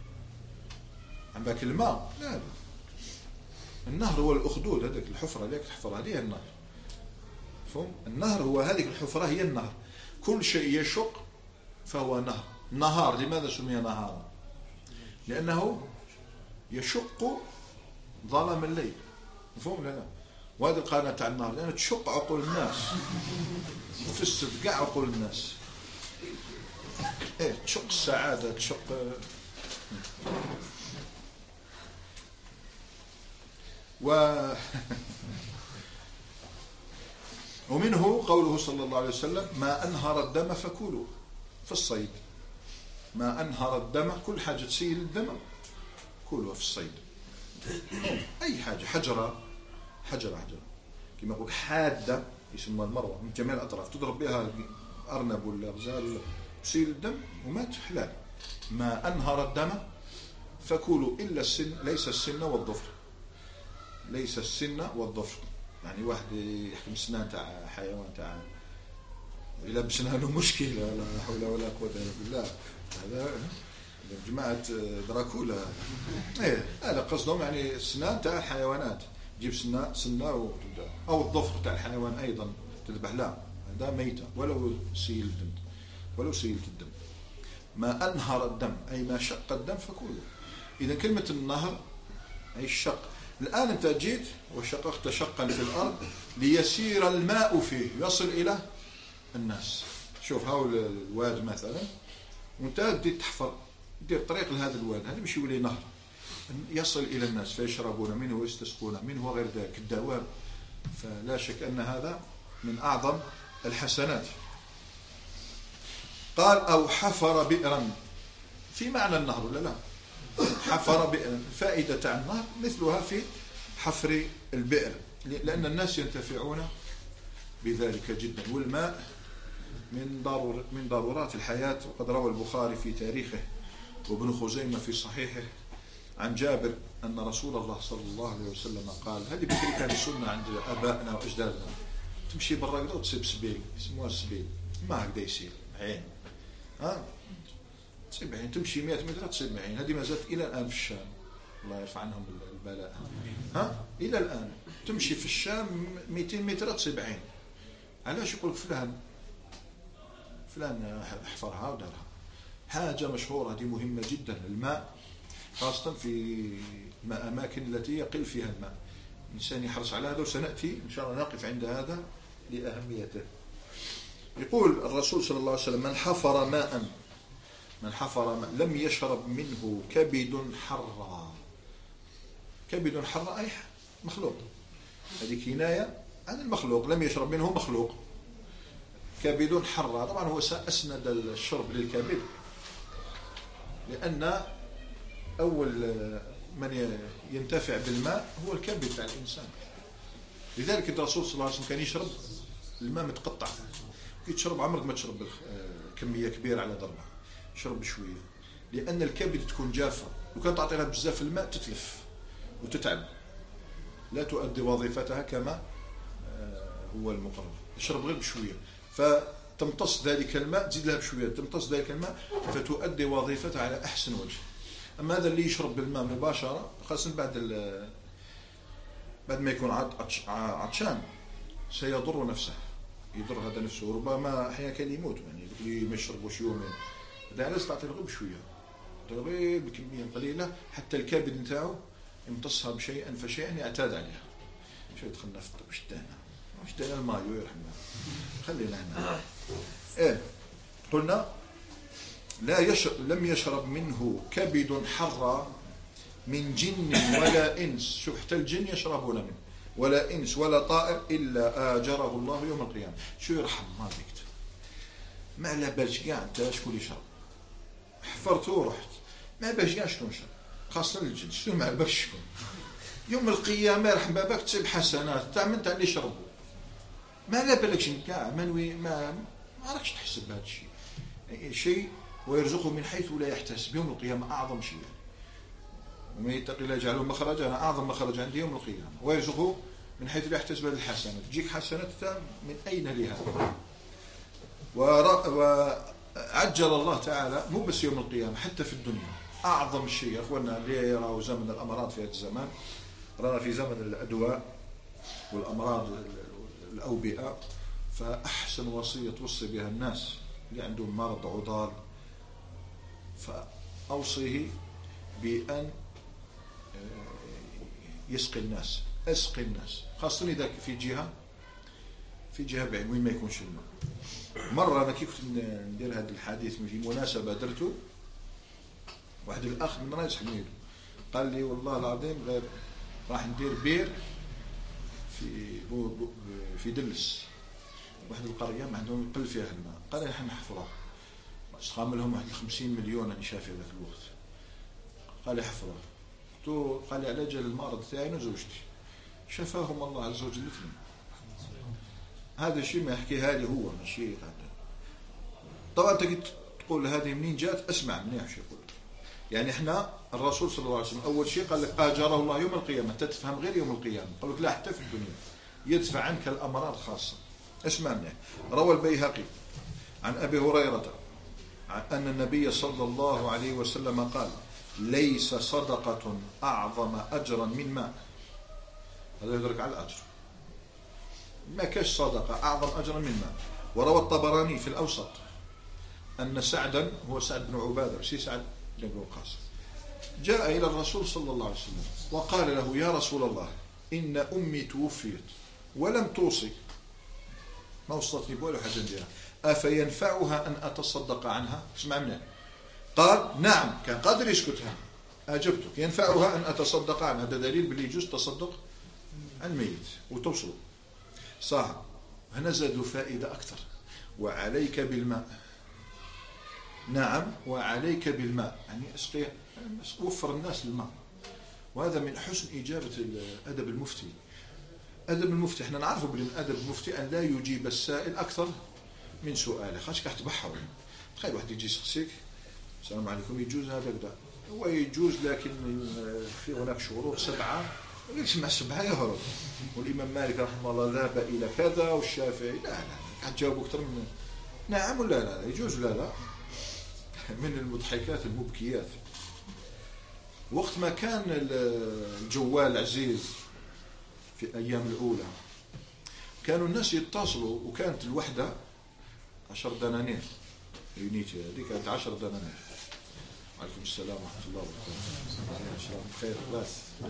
عندك الماء؟ لا، النهر هو الأخدود، هذيك الحفرة اللي تحفر هذه النهر. فهم؟ النهر هو هذه الحفرة هي النهر. كل شيء يشق فهو نهر. نهار لماذا سمي نهارا؟ لأنه يشق ظلام الليل. مفهوم؟ لا. وهذه القناة تاع النهر لأنها تشق عقول الناس، تفسد كاع عقول الناس. تشق السعادة، تشق ومنه قوله صلى الله عليه وسلم ما أنهر الدم فكلوا. في الصيد ما أنهر الدم، كل حاجة تسيل الدم كلها في الصيد. أي حاجة، حجرة كما يقول حادة يسمى المروة من جميع الأطراف، تضرب بها أرنب ولا غزال تسيل الدم ومات حلال. ما أنهر الدم فكلوا إلا السن، ليس السن والظفر. ليس السن والظفر يعني واحد يحكم سنان تاع حيوان تاع إلا بسنانه مشكلة، لا حول ولا قوة إلا بالله. هذا جماعة دراكولا. هذا قصدهم يعني السنان تاع الحيوانات، تجيب سنة أو الظفر تاع الحيوان أيضا تذبح. لا، هذا ميتة ولو سيلت الدم. ما أنهر الدم أي ما شق الدم فكله. إذا كلمة النهر أي الشق. الآن أنت جيت وشققت شقا في الأرض ليسير الماء فيه يصل إلى الناس. شوف هاو الواد مثلا، وانت بديت تحفر دير طريق لهذا الواد، هذا باش يولي نهر يصل إلى الناس فيشربون منه ويستسقون منه وغير ذلك الدواب. فلا شك أن هذا من أعظم الحسنات. قال أو حفر بئرا، في معنى النهر ولا لا؟ حفر بئرا، الفائدة تاع النهر مثلها في حفر البئر، لأن الناس ينتفعون بذلك جدا. والماء من ضرورات الحياة. وقد روى البخاري في تاريخه وابن خزيمة في صحيحه عن جابر أن رسول الله صلى الله عليه وسلم قال، هذه بكري كانت سنة عند أبائنا وأجدادنا، تمشي برا كذا وتصيب سبيل، يسموها السبيل، ما هكذا يصير عين، تصيب عين، تمشي 100 متر تصيب عين. هذه ما زالت إلى الآن في الشام، الله يرفع عنهم البلاء. إلى الآن تمشي في الشام 200 متر تصيب عين. علاش؟ يقولك فلان حفرها ودارها. حاجة مشهورة دي مهمة جدا. الماء خاصة في الأماكن التي يقل فيها الماء، الإنسان يحرص على هذا، وسنأتي إن شاء الله نقف عند هذا لأهميته. يقول الرسول صلى الله عليه وسلم من حفر ماء لم يشرب منه كبد حرا. كبد حرا أي مخلوق، هذه كناية عن المخلوق، لم يشرب منه مخلوق. كبد حرا، طبعا هو أسند الشرب للكبد، لأن أول من ينتفع بالماء هو الكبد تاع الإنسان. لذلك الرسول صلى الله عليه وسلم كان يشرب الماء متقطع. كي تشرب عمرك ما تشرب كمية كبيرة على ضربة، شرب بشوية، لأن الكبد تكون جافة، وكان تعطي لها بزاف الماء تتلف وتتعب، لا تؤدي وظيفتها كما هو المقرر. تشرب غير بشوية فتمتص ذلك الماء، تزيد لها بشوية تمتص ذلك الماء فتؤدي وظيفتها على أحسن وجه. أما هذا اللي يشرب بالماء مباشرة، خاصة بعد ما يكون عطشان، سيضر نفسه، يضر هذا نفسه، وربما أحيانا كان يموت، يعني اللي ما يشربوش يومين. هذا لازم تعطي غير بشوية، غير بكمية قليلة حتى الكبد نتاعو يمتصها بشيئا فشيئا يعتاد عليها. شو دخلنا في وش دانا المايو يرحمنا، خلينا هنا. قلنا لم يشرب منه كبد حر من جن ولا إنس. شوف حتى الجن يشربون منه، ولا إنس ولا طائر إلا آجره الله يوم القيامة. شو يرحم ما بيكت، ما على بالش كاع انت شكون يشرب، حفرته ورحت ما باش كاع شكون يشرب، خاصة الجن شنو ما باش شكون يوم القيامة يرحم بابك تصيب حسنات تاع من تاع اللي يشربوا، ما على بالكش كاع ما راكش تحسب بهذا الشيء. ويرزقه من حيث لا يحتسب يوم القيامة أعظم شيء. ومن يتق الله يجعله مخرجا، أنا أعظم مخرج عندي يوم القيامة. ويرزقه من حيث لا يحتسب الحسنة، تجيك حسنات من أين لهذا. وعجل الله تعالى مو بس يوم القيامة حتى في الدنيا. أعظم شيء يا أخوانا اللي يراه زمن الأمراض في هذا الزمان، رانا في زمن الأدواء والأمراض الأوبئة، فأحسن وصية توصي بها الناس اللي عندهم مرض عضال فأوصيه بأن يسقي الناس، أسقي الناس، خاصة إذا في جهة بعيد وين ما يكونش الماء. مرة أنا كيف ندير هذا الحديث في مناسبة درته، واحد الأخ من رايس حميد قال لي والله العظيم غير راح ندير بير في دلس، واحد القرية ما عندهم يقل فيها الماء. قال لي احنا نحفره، استقام لهم واحد 50 مليون أنا شافي ذاك الوقت. قال لي حفره، قال لي على جال المرض تاعي وزوجتي شفاهم الله عز وجل الاثنين. هذا الشيء ما يحكيها لي هو ماشي هذا. طبعا انت تقول هذه منين جات، اسمع منيح شو يقول. يعني احنا الرسول صلى الله عليه وسلم اول شيء قال لك اجره الله يوم القيامه، انت تفهم غير يوم القيامه، قال لك لا حتى في الدنيا يدفع عنك الامراض خاصه. اسمع منيح. روى البيهقي عن ابي هريره أن النبي صلى الله عليه وسلم قال ليس صدقة أعظم أجرا من ماء. هذا يدرك على الأجر، ما كاش صدقة أعظم أجرا من ماء. وروى الطبراني في الأوسط أن سعدا، هو سعد بن عبادة سي سعد بن وقاص، جاء إلى الرسول صلى الله عليه وسلم وقال له يا رسول الله إن أمي توفيت ولم توصي، ما وصلتني بولا حاجة نديرها، أفينفعها أن أتصدق عنها؟ اسمع منها. قال نعم، كان قادر يسكتها. أجبتك ينفعها أن أتصدق عنها، هذا دليل باللي يجوز تصدق عن الميت وتوصل صح. هنا زادوا فائدة أكثر، وعليك بالماء. نعم وعليك بالماء، يعني اسقي، وفر الناس الماء. وهذا من حسن إجابة أدب المفتي. أدب المفتي احنا نعرفه بأن أدب المفتي أن لا يجيب السائل أكثر من سؤاله، خاش كاح تبحر. تخيل واحد يجي يسقسيك السلام عليكم، يجوز هذا كذا، هو يجوز لكن في هناك شروط 7، يقولش مع 7 يهرب. والإمام مالك رحمه الله ذهب إلى كذا، والشافعي لا حتجاوبوا أكثر من نعم ولا لا يجوز لا لا. من المضحكات المبكيات وقت ما كان الجوال عزيز في الأيام الأولى، كانوا الناس يتصلوا وكانت الوحدة 10 دنانير، يونيتي هذه كانت 10 دنانير. عليكم السلام ورحمة الله وبركاته. بخير بس.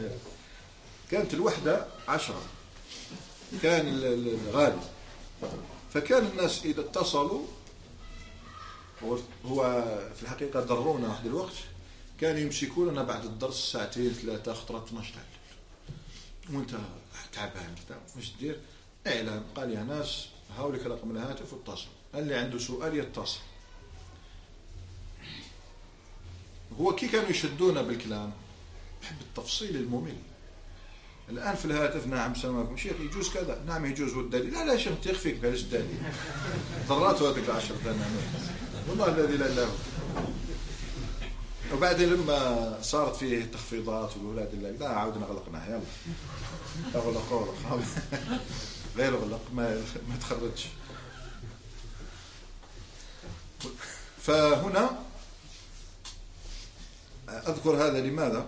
كانت الوحدة 10، كان الغالي. فكان الناس إذا اتصلوا، هو في الحقيقة ضرونا واحد الوقت، كانوا يمسكوننا بعد الدرس ساعتين 3 خطرات 12 وانت تعبان مش تدير اعلان. قال يا ناس هاولك رقم الهاتف واتصل، اللي عنده سؤال يتصل. هو كي كانوا يشدونا بالكلام، بحب التفصيل الممل. الآن في الهاتف نعم السلام عليكم شيخ يجوز كذا، نعم يجوز، والدليل لا شيخ تخفيك بلاش دليل. ضراته هذيك 10 دنانير والله الذي لا اله. وبعدين لما صارت فيه تخفيضات والولاد اللي لا عاودنا غلقناها، يلا اغلق غير اغلق ما تخرجش. فهنا أذكر هذا لماذا؟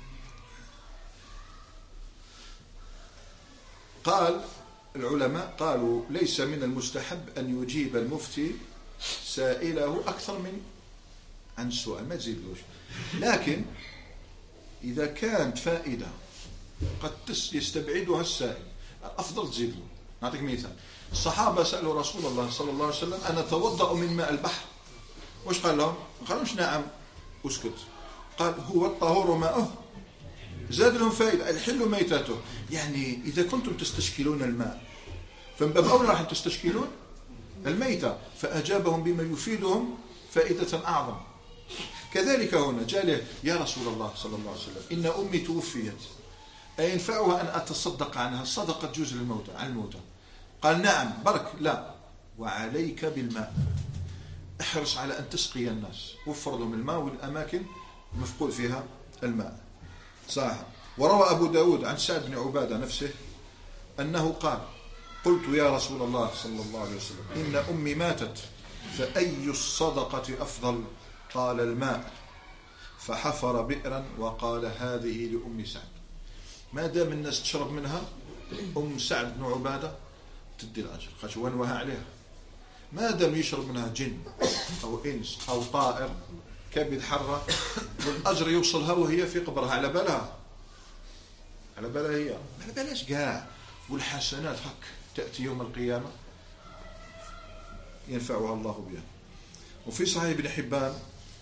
قال العلماء قالوا ليس من المستحب أن يجيب المفتي سائله أكثر من عن السؤال ما تزيدلوش. لكن إذا كانت فائدة قد يستبعدها السائل الأفضل تزيد له. نعطيك مثال، الصحابة سألوا رسول الله صلى الله عليه وسلم أنا أتوضأ من ماء البحر، وش قال لهم؟ ما قالوش نعم اسكت، قال هو الطهور ماؤه. زاد لهم فائدة الحل ميتته. يعني إذا كنتم تستشكلون الماء فمن باب أولى راح تستشكلون الميتة، فأجابهم بما يفيدهم فائدة أعظم. كذلك هنا جاء له يا رسول الله صلى الله عليه وسلم إن أمي توفيت أينفعها أن أتصدق عنها؟ الصدقة تجوز للموتى عن الموتى. قال نعم برك لا، وعليك بالماء، احرص على أن تسقي الناس، وفر لهم الماء والأماكن المفقود فيها الماء. صح. وروى أبو داود عن سعد بن عبادة نفسه أنه قال قلت يا رسول الله صلى الله عليه وسلم إن أمي ماتت فأي الصدقة أفضل؟ قال الماء، فحفر بئرا وقال هذه لأم سعد. ما دام الناس تشرب منها أم سعد بن عبادة تدي الأجر خاطر ونوها عليها. ما دام يشرب منها جن أو إنس أو طائر كبد حرة والأجر يوصلها وهي في قبرها على بالها، على بالها هي، على بلاش كاع. والحسنات هك تأتي يوم القيامة ينفعها الله بها. وفي صحيح ابن حبان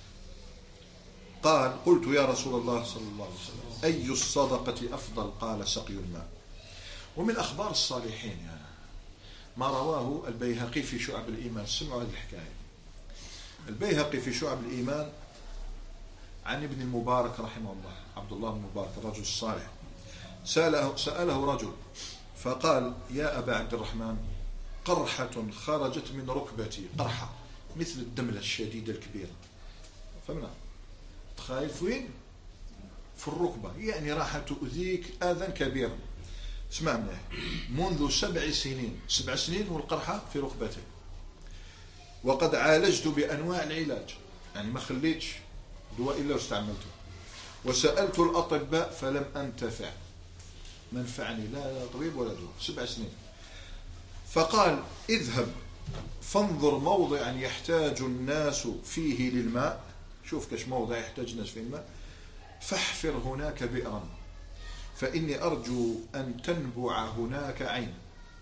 قال قلت يا رسول الله صلى الله عليه وسلم أي الصدقة أفضل؟ قال سقي الماء. ومن أخبار الصالحين يعني ما رواه البيهقي في شعب الإيمان. سمعوا هذه الحكاية. البيهقي في شعب الإيمان عن ابن المبارك رحمه الله، عبد الله بن المبارك الرجل الصالح، سأله رجل فقال يا أبا عبد الرحمن قرحة خرجت من ركبتي، قرحة مثل الدملة الشديدة الكبيرة، فهمنا؟ تخيل وين؟ في الركبة، يعني راح تؤذيك آذى كبيرا. اسمع منه، منذ 7 سنين، 7 سنين والقرحة في ركبته، وقد عالجت بأنواع العلاج، يعني ما خليتش دواء إلا واستعملته، وسألت الأطباء فلم أنتفع، ما نفعني لا طبيب ولا دواء. 7 سنين. فقال اذهب فانظر موضعا يحتاج الناس فيه للماء، شوف كش موضع يحتاج الناس فيه الماء، فاحفر هناك بئرا فإني أرجو أن تنبع هناك عين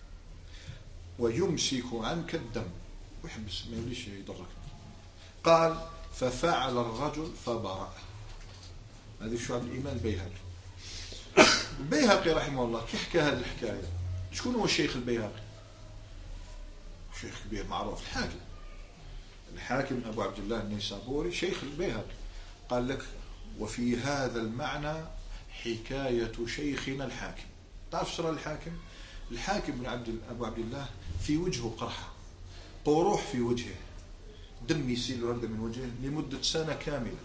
ويمسك عنك الدم ويحبس ما يوليش يضرك. قال ففعل الرجل فبرأ. هذه شعب الإيمان البيهقي. البيهقي رحمه الله كي حكى هذه الحكاية، شكون هو الشيخ البيهقي؟ شيخ كبير معروف، الحاكم أبو عبد الله النيسابوري شيخ البيهقي. قال لك وفي هذا المعنى حكاية شيخنا الحاكم. تعرف شرى الحاكم؟ الحاكم بن أبو عبد الله في وجهه قرحة، قروح في وجهه، دم يسيل ورد من وجهه لمدة سنة كاملة.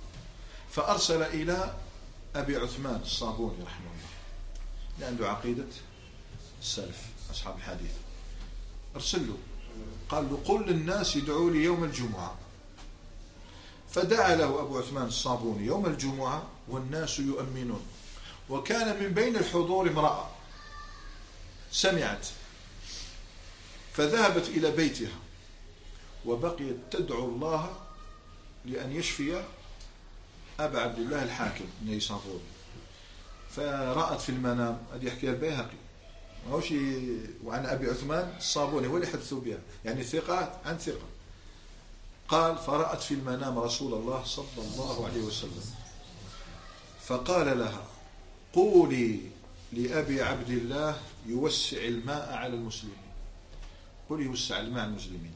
فأرسل إلى أبي عثمان الصابوني رحمه الله، اللي عنده عقيدة السلف أصحاب الحديث، أرسل له قال له قل للناس يدعوا لي يوم الجمعة. فدعا له أبو عثمان الصابوني يوم الجمعة والناس يؤمنون، وكان من بين الحضور امرأة سمعت فذهبت إلى بيتها وبقيت تدعو الله لأن يشفي أبا عبد الله الحاكم النيسابوري. فرأت في المنام، هذه يحكيها البيهقي ماهوش، وعن أبي عثمان الصابوني هو اللي حدثوا بها، يعني ثقة عن ثقة. قال فرأت في المنام رسول الله صلى الله عليه وسلم فقال لها قولي لأبي عبد الله يوسع الماء على المسلمين، قولي يوسع الماء على المسلمين.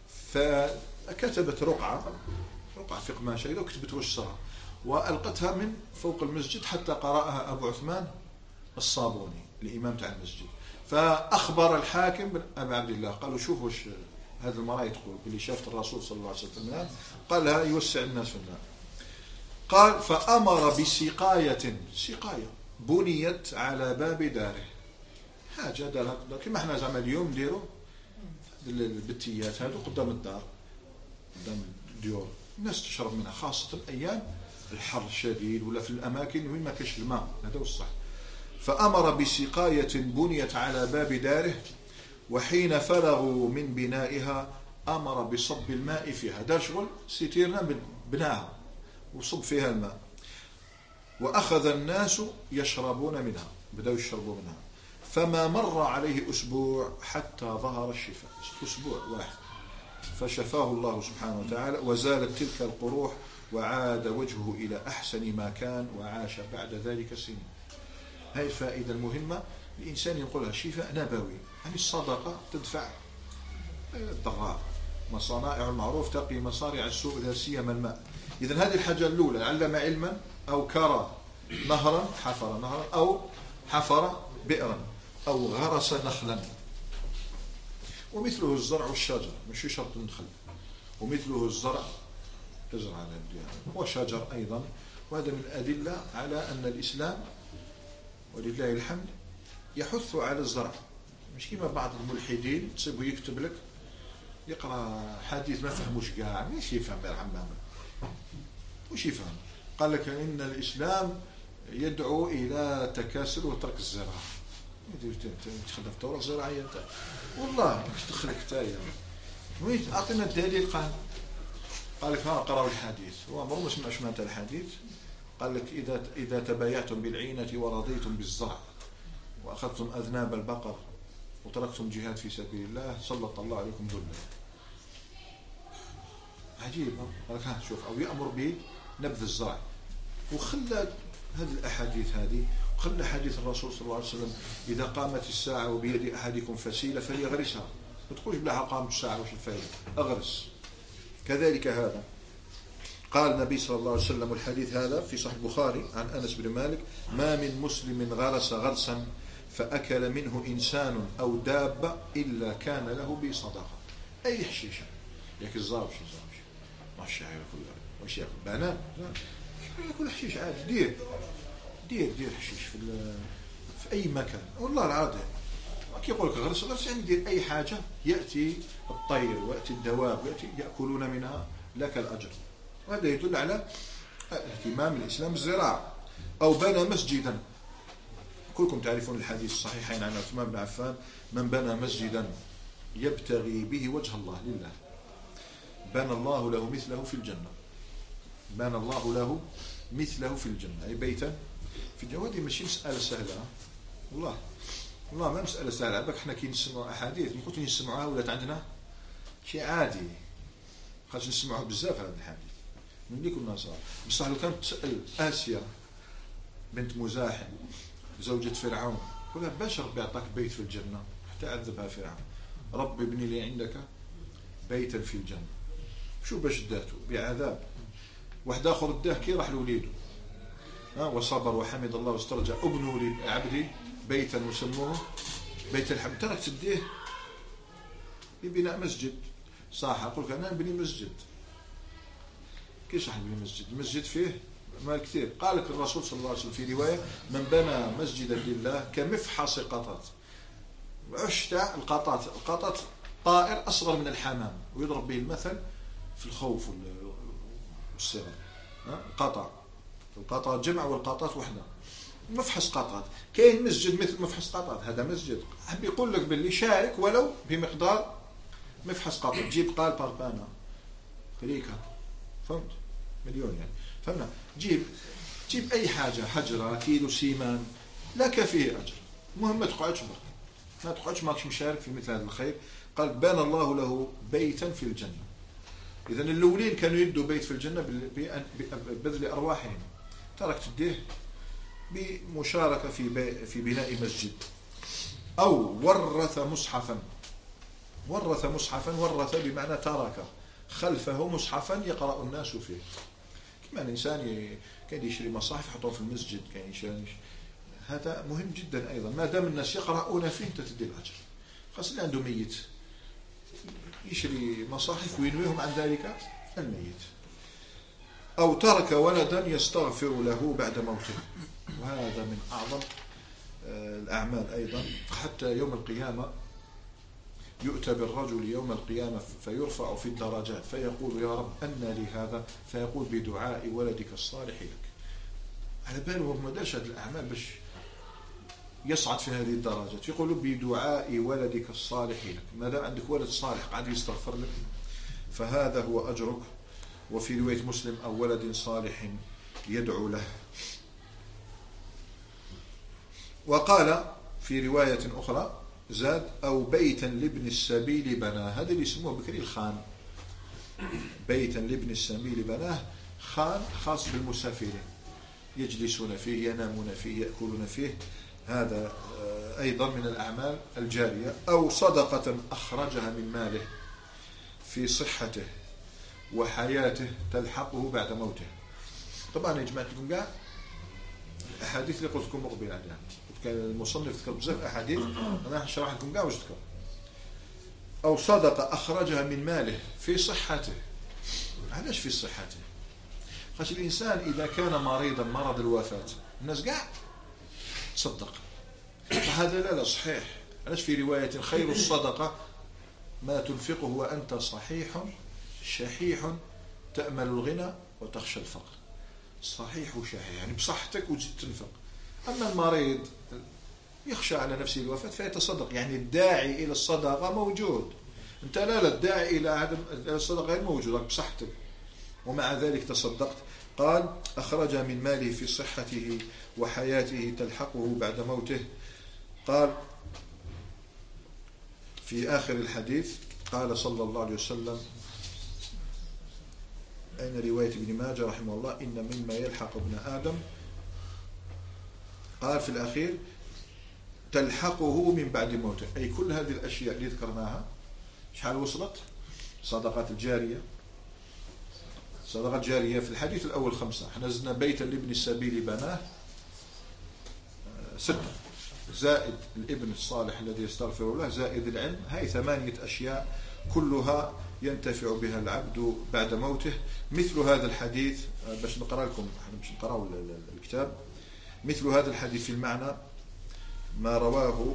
فكتبت رقعة في قماشة وكتبت وشها وألقتها من فوق المسجد حتى قرأها أبو عثمان الصابوني الإمام تاع المسجد. فأخبر الحاكم أبا عبد الله، قالوا شوفوا وش هذا المرأة تقول اللي شافت الرسول صلى الله عليه وسلم، قال لها يوسع الناس في الماء. قال فأمر بسقاية بنيت على باب داره، حاجة دارها كما احنا زعما اليوم نديروا البتيات هذو قدام الدار، قدام الديور، الناس تشرب منها خاصة أيام الحر الشديد ولا في الأماكن وين ما كاش الماء، هذا هو الصح. فأمر بسقاية بنيت على باب داره، وحين فرغوا من بنائها أمر بصب الماء فيها، دار شغل ستيرنا بناها وصب فيها الماء، وأخذ الناس يشربون منها، بدأوا يشربوا منها، فما مر عليه أسبوع حتى ظهر الشفاء، أسبوع واحد فشفاه الله سبحانه وتعالى وزالت تلك القروح وعاد وجهه إلى أحسن ما كان وعاش بعد ذلك سنين. هذه الفائدة المهمة الإنسان يقولها، شفاء نبوي، يعني الصدقة تدفع الضراء، مصانائع المعروف تقي مصارع السوء لا سيما الماء. إذن هذه الحاجة الأولى، علم علما أو كرى نهرا، حفر نهرا أو حفر بئرا أو غرس نخلا، ومثله الزرع والشجر، مش شرط النخل، ومثله الزرع تزرع على وشجر أيضا. وهذا من الأدلة على أن الإسلام ولله الحمد يحث على الزرع، مش كما بعض الملحدين تصيبه يكتب لك يقرأ حديث ما فهموش كاع، مش يفهم بالعمام، وش يفهم؟ قال لك إن الإسلام يدعو إلى تكاسل وترك الزراعة، تخدم في الثورة الزراعية انت، والله باش تدخلك تايا وين أعطينا الدليل. قال لك ها قرأوا الحديث، هو عمره ما سمعش معناتها الحديث. قال لك إذا تبايعتم بالعينة ورضيتم بالزرع وأخذتم أذناب البقر وتركتم جهاد في سبيل الله سلط الله عليكم ذلا. عجيب. قال لك ها شوف، أو يأمر بنبذ الزرع، وخلى هذه الأحاديث هذه، وخلى حديث الرسول صلى الله عليه وسلم إذا قامت الساعة وبيد أحدكم فسيلة فليغرسها، ما تقولش بلا قامت الساعة وش الفائدة، أغرس. كذلك هذا قال النبي صلى الله عليه وسلم، الحديث هذا في صحيح البخاري عن أنس بن مالك، ما من مسلم غرس غرسا فأكل منه إنسان أو دابة إلا كان له به صدقة. أي حشيشة ياك الزارب شي زارب ما الشاعر كله واش ياكل بنان ياكل حشيش عادي، دير حشيش في أي مكان والله العظيم. كي يقول لك غرس يعني دير أي حاجة يأتي الطير ويأتي الدواب ويأتي يأكلون منها لك الأجر. وهذا يدل على اهتمام الإسلام بالزراعة. أو بنى مسجدا، كلكم تعرفون الحديث الصحيحين عن عثمان بن عفان، من بنى مسجدا يبتغي به وجه الله لله بنى الله له مثله في الجنة، بنى الله له مثله في الجنة، أي بيتا في الجنة. هذه ماشي مسألة سهلة، والله ما مسألة سهلة. بك احنا كي نسمعوا أحاديث نقول نسمعوها ولات عندنا شيء عادي، خاص نسمعوها بزاف هذا الحديث من اللي كنا صار. بصح لو كانت تسأل آسيا بنت مزاحم زوجة فرعون، قلها باش ربي يعطاك بيت في الجنة حتى عذبها فرعون، ربي ابني لي عندك بيتا في الجنة. شو باش داتو بعذاب. واحد آخر داه كي راح لوليده وصبر وحمد الله واسترجع، ابنوا لعبدي بيتا وسموه بيت الحمد. ترك تديه ببناء مسجد. صح أقول لك أنا نبني مسجد، كيش راح نبني مسجد؟ المسجد فيه مال كثير. قال لك الرسول صلى الله عليه وسلم في رواية، من بنى مسجدا لله كمفحص قطات. عش تاع القطات طائر أصغر من الحمام، ويضرب به المثل في الخوف والصغر. القطات جمع والقطات وحده. مفحص قطات، كاين مسجد مثل مفحص قطات، هذا مسجد. حب يقول لك باللي شارك ولو بمقدار مفحص قطات. تجيب قال باربانا فريكا، فهمت؟ مليون يعني، فهمنا؟ جيب أي حاجة، حجرة، كيلو سيمان، لك فيه أجر. المهم ما تقعدش برك، ما تقعدش ماكش مشارك في مثل هذا الخير. قال بنى الله له بيتا في الجنة. إذن الأولين كانوا يدوا بيت في الجنة ببذل أرواحهم، ترك تديه بمشاركة في بناء مسجد. أو ورث مصحفا. ورث بمعنى ترك خلفه مصحفا يقرأ الناس فيه. كما الإنسان كان يشري مصاحف يحطهم في المسجد، كان يشري، هذا مهم جدا أيضا. ما دام الناس يقرؤون فيه أنت تدي الأجر. خاصة اللي عنده ميت يشري مصاحف وينويهم عن ذلك الميت. أو ترك ولدا يستغفر له بعد موته، وهذا من أعظم الأعمال أيضا. حتى يوم القيامة يؤتى بالرجل يوم القيامة فيرفع في الدرجات فيقول يا رب أن لي هذا، فيقول بدعاء ولدك الصالح لك. على باله ما دارش هذه الأعمال باش يصعد في هذه الدرجات. يقول بدعاء ولدك الصالح لك، ما دام عندك ولد صالح قاعد يستغفر لك فهذا هو أجرك. وفي رواية مسلم أو ولد صالح يدعو له. وقال في رواية أخرى زاد أو بيتا لابن السبيل بناه، هذا اللي يسموه بكري الخان. بيتا لابن السبيل بناه، خان خاص بالمسافرين يجلسون فيه ينامون فيه يأكلون فيه. هذا أيضا من الأعمال الجارية. أو صدقة أخرجها من ماله في صحته وحياته تلحقه بعد موته. طبعا يا جماعة لكم قاع الأحاديث اللي قلت لكم مقبل عليها، كان المصنف ذكر بزاف أحاديث أنا هشرح لكم قاع واش ذكر. أو صدقة أخرجها من ماله في صحته. علاش في صحته؟ خاطر الإنسان إذا كان مريضا مرض الوفاة الناس قاع تصدق، فهذا لا صحيح. علاش في رواية خير الصدقة ما تنفقه وأنت صحيح شحيح تأمل الغنى وتخشى الفقر. صحيح وشحيح يعني بصحتك وتزيد تنفق. أما المريض يخشى على نفسه الوفاة فيتصدق، يعني الداعي إلى الصدقة موجود. أنت لا الداعي إلى عدم الصدقة غير موجود بصحتك ومع ذلك تصدقت. قال أخرج من ماله في صحته وحياته تلحقه بعد موته. قال في آخر الحديث قال صلى الله عليه وسلم، أين رواية ابن ماجه رحمه الله، إن مما يلحق ابن آدم، قال في الأخير تلحقه من بعد موته. أي كل هذه الأشياء اللي ذكرناها شحال وصلت؟ صدقات الجارية. صدقات جارية في الحديث الأول 5، احنا زدنا بيتا لابن السبيل بناه 6، زائد الابن الصالح الذي يستغفر له، زائد العلم. هاي 8 أشياء كلها ينتفع بها العبد بعد موته. مثل هذا الحديث باش نقرأ لكم، احنا باش نقرأ الكتاب. مثل هذا الحديث في المعنى ما رواه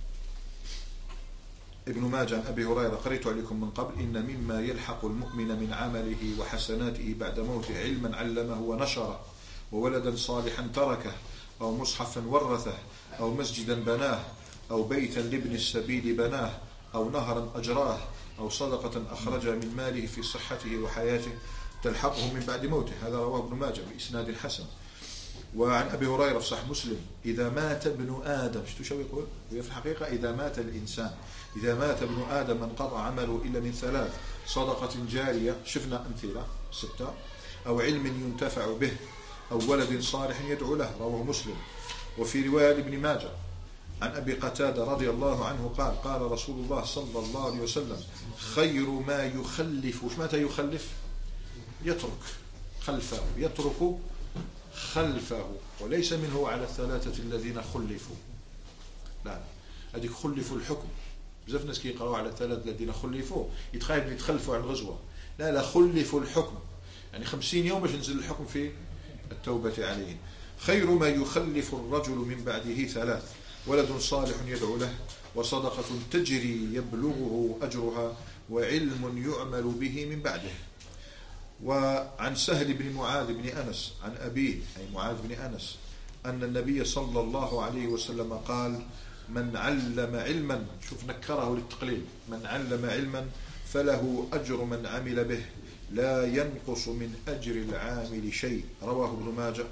ابن ماجه عن أبي هريرة قريت عليكم من قبل، إن مما يلحق المؤمن من عمله وحسناته بعد موته علما علمه ونشره، وولدا صالحا تركه، أو مصحفا ورثه، أو مسجدا بناه، أو بيتا لابن السبيل بناه، أو نهرا أجراه، أو صدقة أخرجها من ماله في صحته وحياته تلحقه من بعد موته. هذا رواه ابن ماجه بإسناد حسن. وعن أبي هريرة في صحيح مسلم إذا مات ابن آدم، شو يقول؟ هي في الحقيقة إذا مات الإنسان، إذا مات ابن آدم انقطع عمله إلا من 3: صدقة جارية، شفنا أمثلة 6، أو علم ينتفع به، أو ولد صالح يدعو له، رواه مسلم. وفي رواية ابن ماجه عن أبي قتادة رضي الله عنه قال قال رسول الله صلى الله عليه وسلم خير ما يخلف. وش متى يخلف؟ يترك خلفه، يترك خلفه، وليس منه على 3 الذين خلفوا. لا هذيك خلفوا الحكم. بزاف ناس كيقراوا على 3 الذين خلفوا يتخايل يتخلفوا عن الغزوة. لا خلفوا الحكم، يعني 50 يوم باش ينزل الحكم في التوبة عليهم. خير ما يخلف الرجل من بعده 3: ولد صالح يدعو له، وصدقة تجري يبلغه أجرها، وعلم يعمل به من بعده. وعن سهل بن معاذ بن أنس عن أبيه أي معاذ بن أنس أن النبي صلى الله عليه وسلم قال من علم علما، شوف نكره للتقليل، من علم علما فله أجر من عمل به لا ينقص من أجر العامل شيء، رواه ابن ماجه.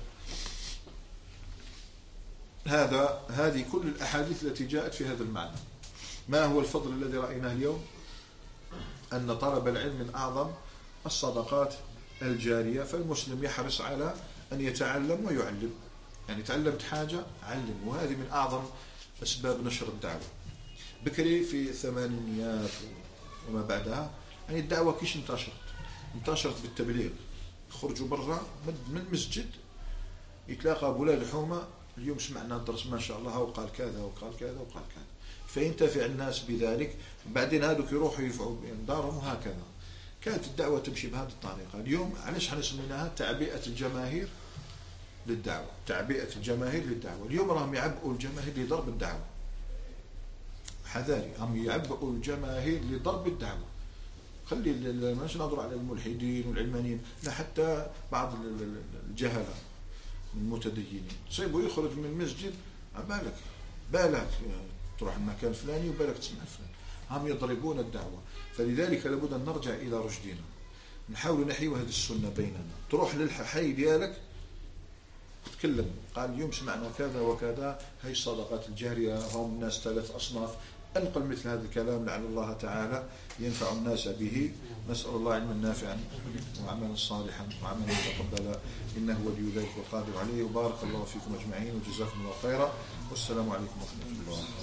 هذه كل الأحاديث التي جاءت في هذا المعنى. ما هو الفضل الذي رأيناه اليوم؟ أن طلب العلم من أعظم الصدقات الجارية، فالمسلم يحرص على أن يتعلم ويعلم. يعني تعلمت حاجة علم، وهذه من أعظم أسباب نشر الدعوة. بكري في الثمانينيات وما بعدها يعني الدعوة كيش انتشرت بالتبليغ. خرجوا برا من المسجد يتلاقى أبو الحومة، اليوم سمعنا الدرس ما شاء الله وقال كذا وقال كذا وقال كذا، فينتفع الناس بذلك. بعدين هذوك يروحوا ينفعوا دارهم، وهكذا كانت الدعوة تمشي بهذه الطريقة. اليوم علاش حنسميناها تعبئة الجماهير للدعوة؟ تعبئة الجماهير للدعوة. اليوم راهم يعبئوا الجماهير لضرب الدعوة. حذاري، هم يعبئوا الجماهير لضرب الدعوة. خلي ماش نهضروا على الملحدين والعلمانيين، لا حتى بعض الجهلة المتدينين تصيبوا يخرج من المسجد عبالك بالك تروح المكان الفلاني وبالك تسمع الفلاني، هم يضربون الدعوة. فلذلك لابد أن نرجع إلى رشدنا، نحاول نحيو هذه السنة بيننا. تروح للحي ديالك تكلم، قال اليوم سمعنا كذا وكذا، هي الصدقات الجارية، هم الناس 3 أصناف، أنقل مثل هذا الكلام لعل الله تعالى ينفع الناس به. نسأل الله علما نافعا وعملا صالحا وعملا متقبلا، إنه ولي ذلك والقادر عليه. وبارك الله فيكم أجمعين وجزاكم الله خيرا، والسلام عليكم ورحمة الله.